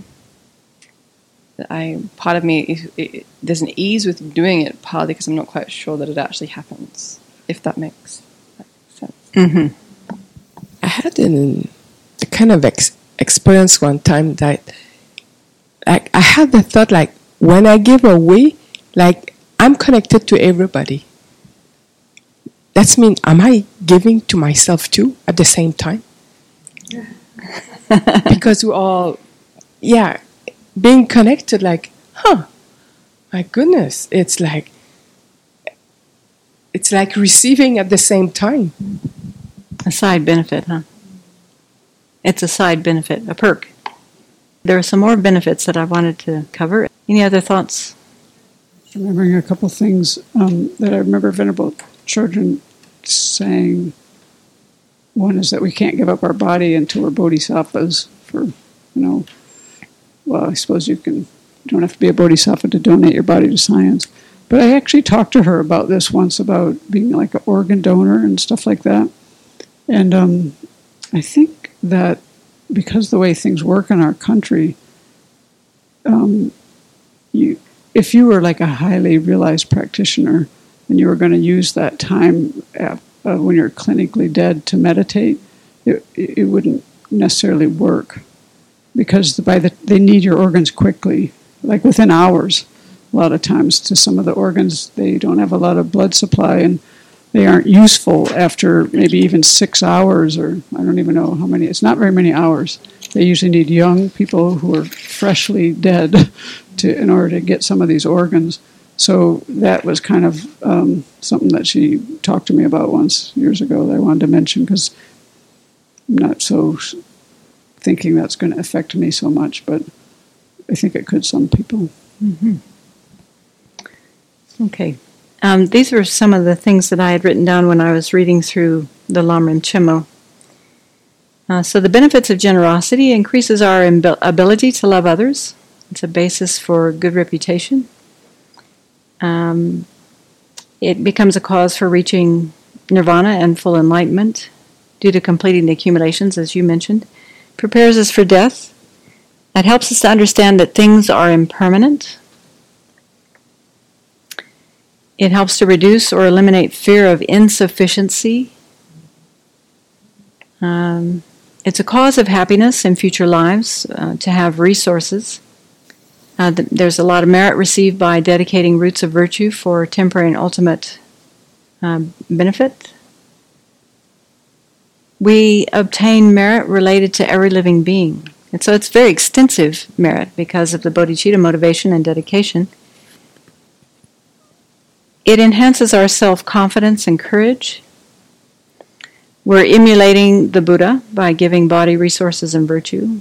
I part of me, it, it, there's an ease with doing it, partly because I'm not quite sure that it actually happens. If that makes sense. Mm-hmm. I had an, a kind of ex- experience one time that like, I had the thought like, when I give away, like I'm connected to everybody. That means, am I giving to myself too at the same time? Because we're all, yeah, being connected like, huh, my goodness, it's like, It's like receiving at the same time. A side benefit, huh? It's a side benefit, a perk. There are some more benefits that I wanted to cover. Any other thoughts? I'm remembering a couple things um, that I remember Venerable Chodron saying. One is that we can't give up our body until we're bodhisattvas for, you know, well, I suppose you can, you don't have to be a bodhisattva to donate your body to science. But I actually talked to her about this once, about being like an organ donor and stuff like that. And um, I think that because the way things work in our country, um, you, if you were like a highly realized practitioner and you were going to use that time at, uh, when you're clinically dead to meditate, it, it wouldn't necessarily work because by the, they need your organs quickly, like within hours. A lot of times to some of the organs, they don't have a lot of blood supply and they aren't useful after maybe even six hours or I don't even know how many. It's not very many hours. They usually need young people who are freshly dead to in order to get some of these organs. So that was kind of um, something that she talked to me about once years ago that I wanted to mention because I'm not so thinking that's going to affect me so much, but I think it could some people. Mm-hmm. Okay. Um, these were some of the things that I had written down when I was reading through the Lamrim Chenmo. Uh, so the benefits of generosity increases our imbi- ability to love others. It's a basis for good reputation. Um, it becomes a cause for reaching nirvana and full enlightenment due to completing the accumulations, as you mentioned. Prepares us for death. It helps us to understand that things are impermanent. It helps to reduce or eliminate fear of insufficiency. Um, it's a cause of happiness in future lives uh, to have resources. Uh, th- there's a lot of merit received by dedicating roots of virtue for temporary and ultimate uh, benefit. We obtain merit related to every living being. And so it's very extensive merit because of the bodhicitta motivation and dedication. It enhances our self-confidence and courage. We're emulating the Buddha by giving body resources and virtue.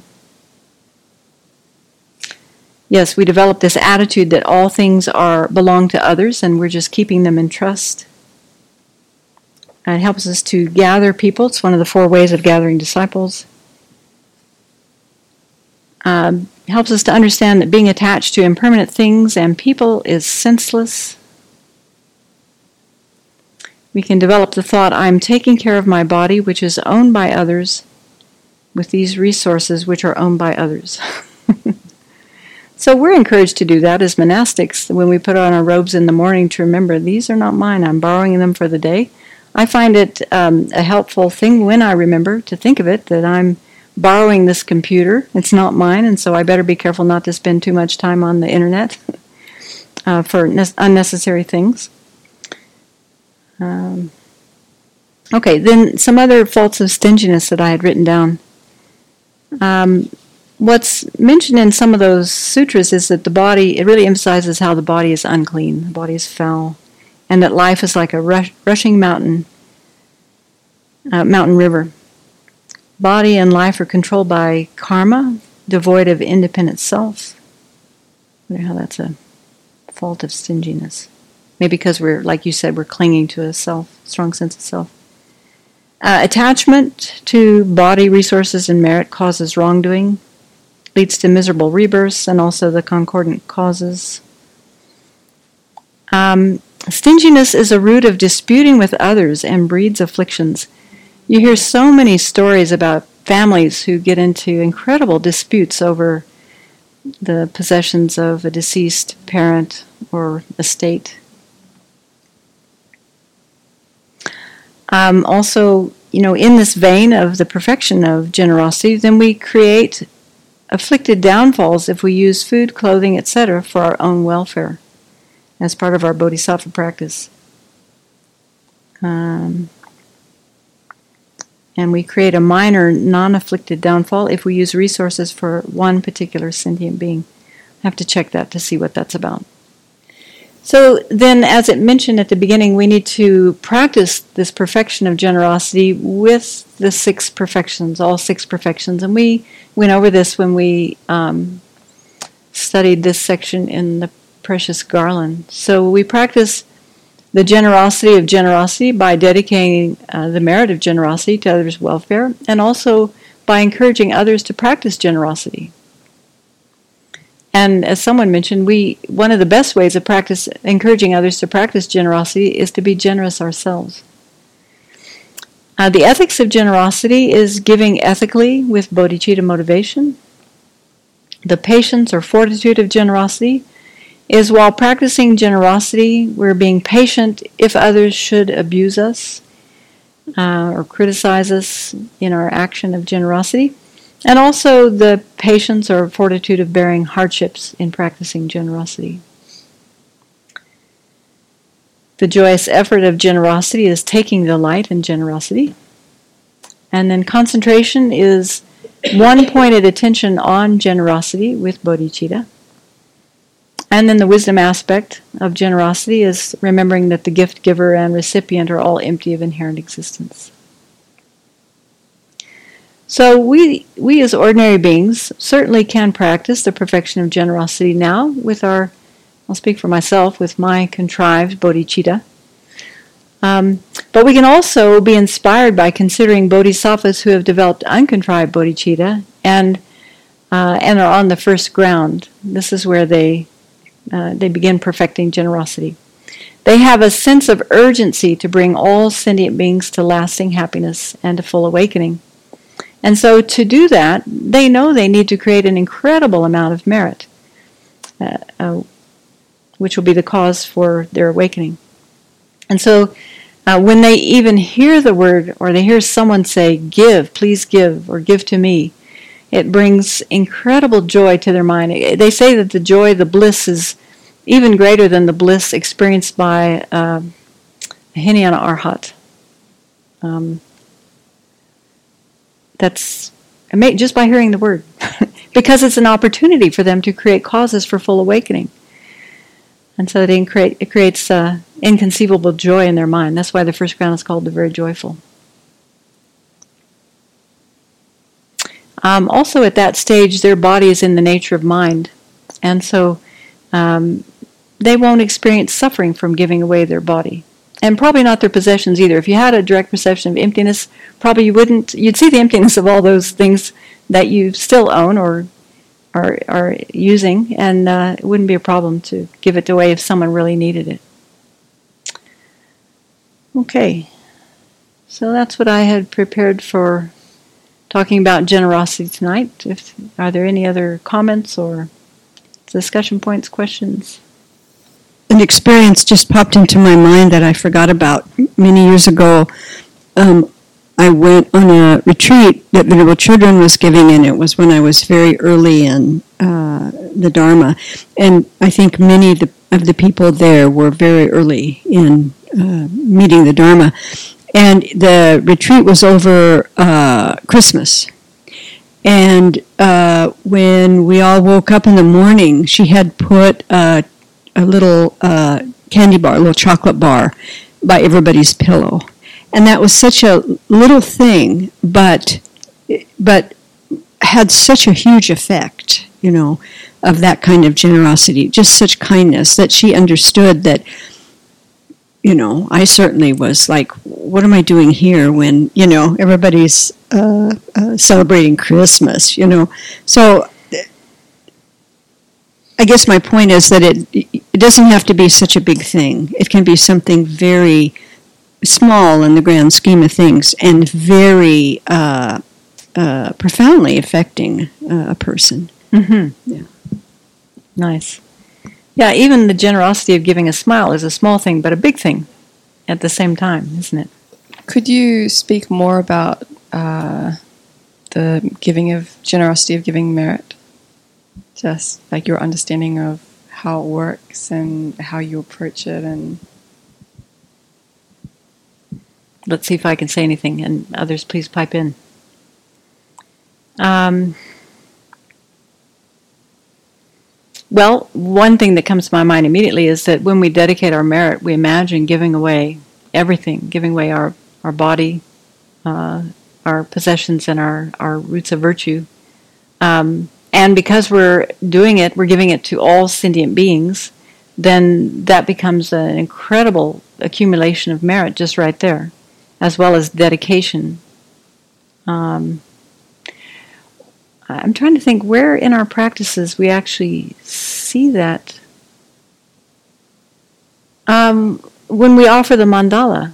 Yes, we develop this attitude that all things are belong to others and we're just keeping them in trust. It helps us to gather people. It's one of the four ways of gathering disciples. Um, helps us to understand that being attached to impermanent things and people is senseless. We can develop the thought, I'm taking care of my body, which is owned by others, with these resources which are owned by others. So we're encouraged to do that as monastics when we put on our robes in the morning to remember, these are not mine, I'm borrowing them for the day. I find it um, a helpful thing when I remember to think of it, that I'm borrowing this computer. It's not mine, and so I better be careful not to spend too much time on the internet uh, for ne- unnecessary things. Um, okay, then some other faults of stinginess that I had written down. Um, what's mentioned in some of those sutras is that the body, it really emphasizes how the body is unclean, the body is foul, and that life is like a rush, rushing mountain, uh, mountain river. Body and life are controlled by karma, devoid of independent self. I wonder how that's a fault of stinginess. Maybe because we're, like you said, we're clinging to a self, strong sense of self. Uh, attachment to body resources and merit causes wrongdoing, leads to miserable rebirths, and also the concordant causes. Um, stinginess is a root of disputing with others and breeds afflictions. You hear so many stories about families who get into incredible disputes over the possessions of a deceased parent or estate. Um, also, you know, in this vein of the perfection of generosity, then we create afflicted downfalls if we use food, clothing, et cetera for our own welfare as part of our bodhisattva practice. Um, and we create a minor, non-afflicted downfall if we use resources for one particular sentient being. I have to check that to see what that's about. So then, as it mentioned at the beginning, we need to practice this perfection of generosity with the six perfections, all six perfections. And we went over this when we um, studied this section in the Precious Garland. So we practice the generosity of generosity by dedicating uh, the merit of generosity to others' welfare, and also by encouraging others to practice generosity. And as someone mentioned, we one of the best ways of practice encouraging others to practice generosity is to be generous ourselves. Uh, the ethics of generosity is giving ethically with bodhicitta motivation. The patience or fortitude of generosity is while practicing generosity, we're being patient if others should abuse us uh, or criticize us in our action of generosity. And also the patience or fortitude of bearing hardships in practicing generosity. The joyous effort of generosity is taking delight in generosity. And then concentration is one-pointed attention on generosity with bodhicitta. And then the wisdom aspect of generosity is remembering that the gift giver and recipient are all empty of inherent existence. So we, we as ordinary beings certainly can practice the perfection of generosity now with our, I'll speak for myself, with my contrived bodhicitta. Um, but we can also be inspired by considering bodhisattvas who have developed uncontrived bodhicitta and uh, and are on the first ground. This is where they uh, they begin perfecting generosity. They have a sense of urgency to bring all sentient beings to lasting happiness and to full awakening. And so to do that, they know they need to create an incredible amount of merit, uh, uh, which will be the cause for their awakening. And so uh, when they even hear the word, or they hear someone say, give, please give, or give to me, it brings incredible joy to their mind. They say that the joy, the bliss is even greater than the bliss experienced by uh, Hinayana Arhat. Um, that's just by hearing the word, because it's an opportunity for them to create causes for full awakening. And so it, create, it creates uh, inconceivable joy in their mind. That's why the first ground is called the very joyful. Um, also at that stage, their body is in the nature of mind. And so um, they won't experience suffering from giving away their body. And probably not their possessions either. If you had a direct perception of emptiness, probably you wouldn't, you'd see the emptiness of all those things that you still own or are are using, and uh, it wouldn't be a problem to give it away if someone really needed it. Okay, so that's what I had prepared for talking about generosity tonight. If, are there any other comments or discussion points, questions? An experience just popped into my mind that I forgot about. Many years ago, um, I went on a retreat that Venerable Chodron was giving, and it was when I was very early in uh, the Dharma. And I think many of the, of the people there were very early in uh, meeting the Dharma. And the retreat was over uh, Christmas. And uh, when we all woke up in the morning, she had put uh, a little uh, candy bar, a little chocolate bar by everybody's pillow. And that was such a little thing, but but had such a huge effect, you know, of that kind of generosity, just such kindness that she understood that, you know, I certainly was like, what am I doing here when, you know, everybody's uh, uh, celebrating Christmas, you know. So I guess my point is that it it doesn't have to be such a big thing. It can be something very small in the grand scheme of things and very uh, uh, profoundly affecting uh, a person. Mm-hmm. Yeah. Nice. Yeah, even the generosity of giving a smile is a small thing, but a big thing at the same time, isn't it? Could you speak more about uh, the giving of generosity of giving merit? Just like your understanding of how it works and how you approach it, and let's see if I can say anything, and others please pipe in. Um, well, one thing that comes to my mind immediately is that when we dedicate our merit, we imagine giving away everything, giving away our, our body, uh, our possessions, and our, our roots of virtue. Um, and because we're doing it, we're giving it to all sentient beings, then that becomes an incredible accumulation of merit just right there, as well as dedication. Um, I'm trying to think where in our practices we actually see that. Um, when we offer the mandala,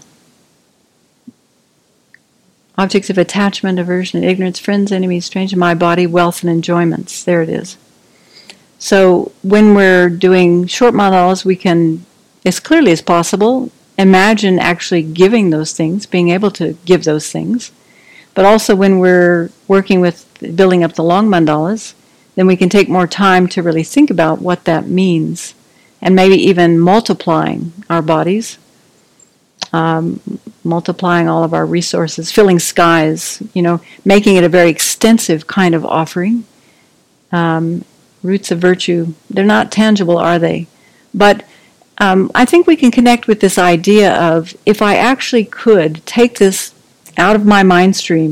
objects of attachment, aversion, and ignorance, friends, enemies, strangers, my body, wealth, and enjoyments. There it is. So when we're doing short mandalas, we can, as clearly as possible, imagine actually giving those things, being able to give those things. But also when we're working with building up the long mandalas, then we can take more time to really think about what that means, and maybe even multiplying our bodies, um, multiplying all of our resources, filling skies, you know, making it a very extensive kind of offering. Um, roots of virtue, they're not tangible, are they? But Um, I think we can connect with this idea of, if I actually could take this out of my mind stream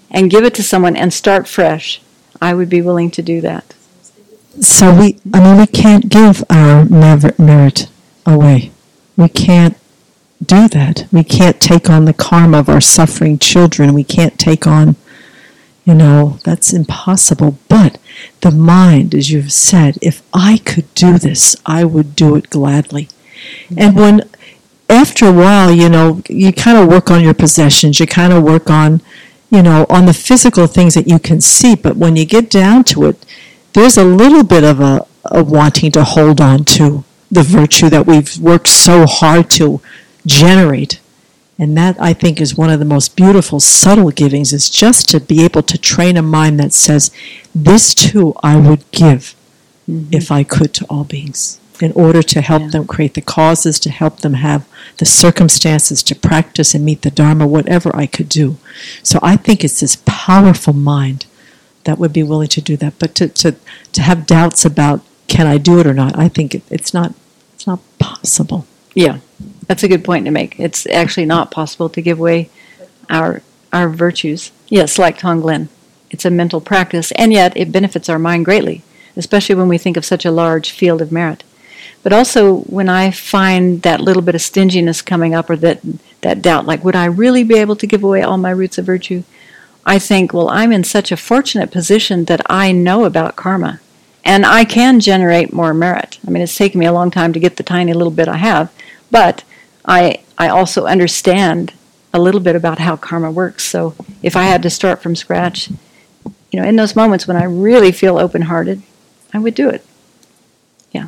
and give it to someone and start fresh, I would be willing to do that. So we, I mean, we can't give our merit merit away. We can't do that. We can't take on the karma of our suffering children. We can't take on, you know, that's impossible. But the mind, as you've said, if I could do this, I would do it gladly. And when, after a while, you know, you kind of work on your possessions, you kind of work on, you know, on the physical things that you can see, but when you get down to it, there's a little bit of a, a wanting to hold on to the virtue that we've worked so hard to generate. And that, I think, is one of the most beautiful, subtle givings, is just to be able to train a mind that says, this too I would give mm-hmm. if I could to all beings, in order to help yeah. them create the causes, to help them have the circumstances to practice and meet the Dharma, whatever I could do. So I think it's this powerful mind that would be willing to do that. But to, to, to have doubts about, can I do it or not, I think it, it's not it's not possible. Yeah, that's a good point to make. It's actually not possible to give away our our virtues. Yes, like Tonglen. It's a mental practice, and yet it benefits our mind greatly, especially when we think of such a large field of merit. But also, when I find that little bit of stinginess coming up, or that, that doubt, like, would I really be able to give away all my roots of virtue? I think, well, I'm in such a fortunate position that I know about karma, and I can generate more merit. I mean, it's taken me a long time to get the tiny little bit I have, but I I also understand a little bit about how karma works. So if I had to start from scratch, you know, in those moments when I really feel open-hearted, I would do it. Yeah.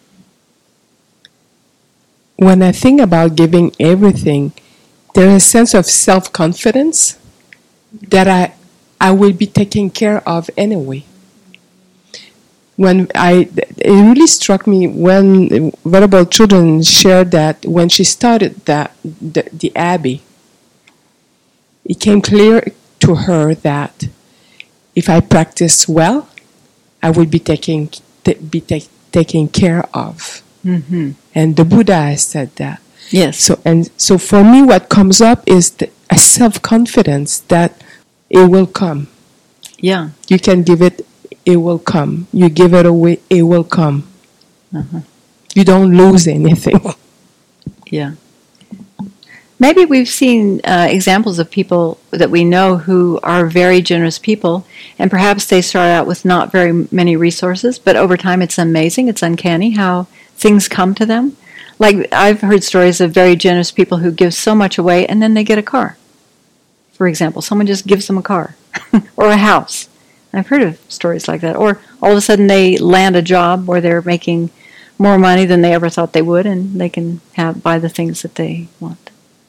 When I think about giving everything, there is a sense of self-confidence that I I will be taken care of anyway. When I, it really struck me when Venerable Children shared that when she started that the, the Abbey, it came clear to her that if I practice well, I will be taking t- be ta- taken care of. Mm-hmm. And the Buddha has said that. Yes. So and so for me, what comes up is the, a self-confidence that it will come. Yeah. You can give it, it will come. You give it away, it will come. Uh-huh. You don't lose anything. Yeah. Maybe we've seen uh, examples of people that we know who are very generous people, and perhaps they start out with not very many resources, but over time it's amazing, it's uncanny how things come to them. Like, I've heard stories of very generous people who give so much away and then they get a car. For example, someone just gives them a car or a house. I've heard of stories like that. Or all of a sudden they land a job where they're making more money than they ever thought they would, and they can have buy the things that they want.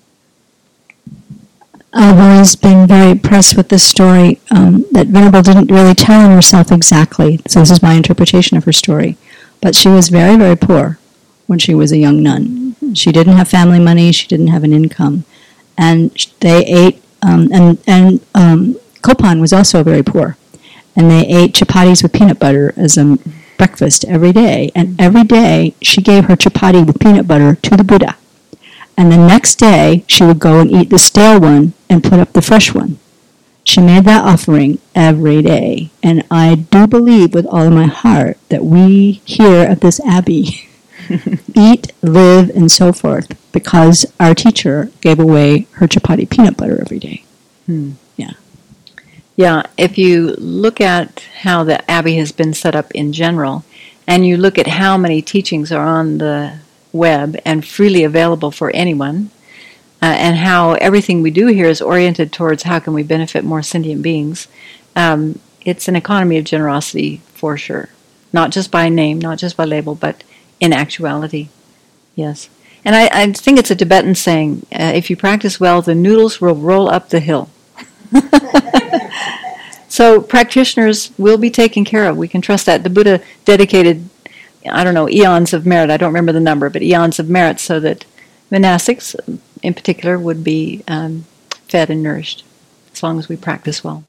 I've always been very impressed with this story um, that Venerable didn't really tell herself exactly. So this is my interpretation of her story. But she was very, very poor when she was a young nun. She didn't have family money. She didn't have an income. And they ate, um, and, and um, Kopan was also very poor. And they ate chapatis with peanut butter as a breakfast every day. And every day she gave her chapati with peanut butter to the Buddha. And the next day, she would go and eat the stale one and put up the fresh one. She made that offering every day. And I do believe with all of my heart that we here at this abbey eat, live, and so forth because our teacher gave away her chapati peanut butter every day. Hmm. Yeah. Yeah, if you look at how the abbey has been set up in general, and you look at how many teachings are on the web and freely available for anyone, uh, and how everything we do here is oriented towards how can we benefit more sentient beings, um, it's an economy of generosity for sure. Not just by name, not just by label, but in actuality. Yes. And I, I think it's a Tibetan saying, uh, if you practice well, the noodles will roll up the hill. So practitioners will be taken care of. We can trust that. The Buddha dedicated, I don't know, eons of merit. I don't remember the number, but eons of merit so that monastics in particular would be um, fed and nourished as long as we practice well.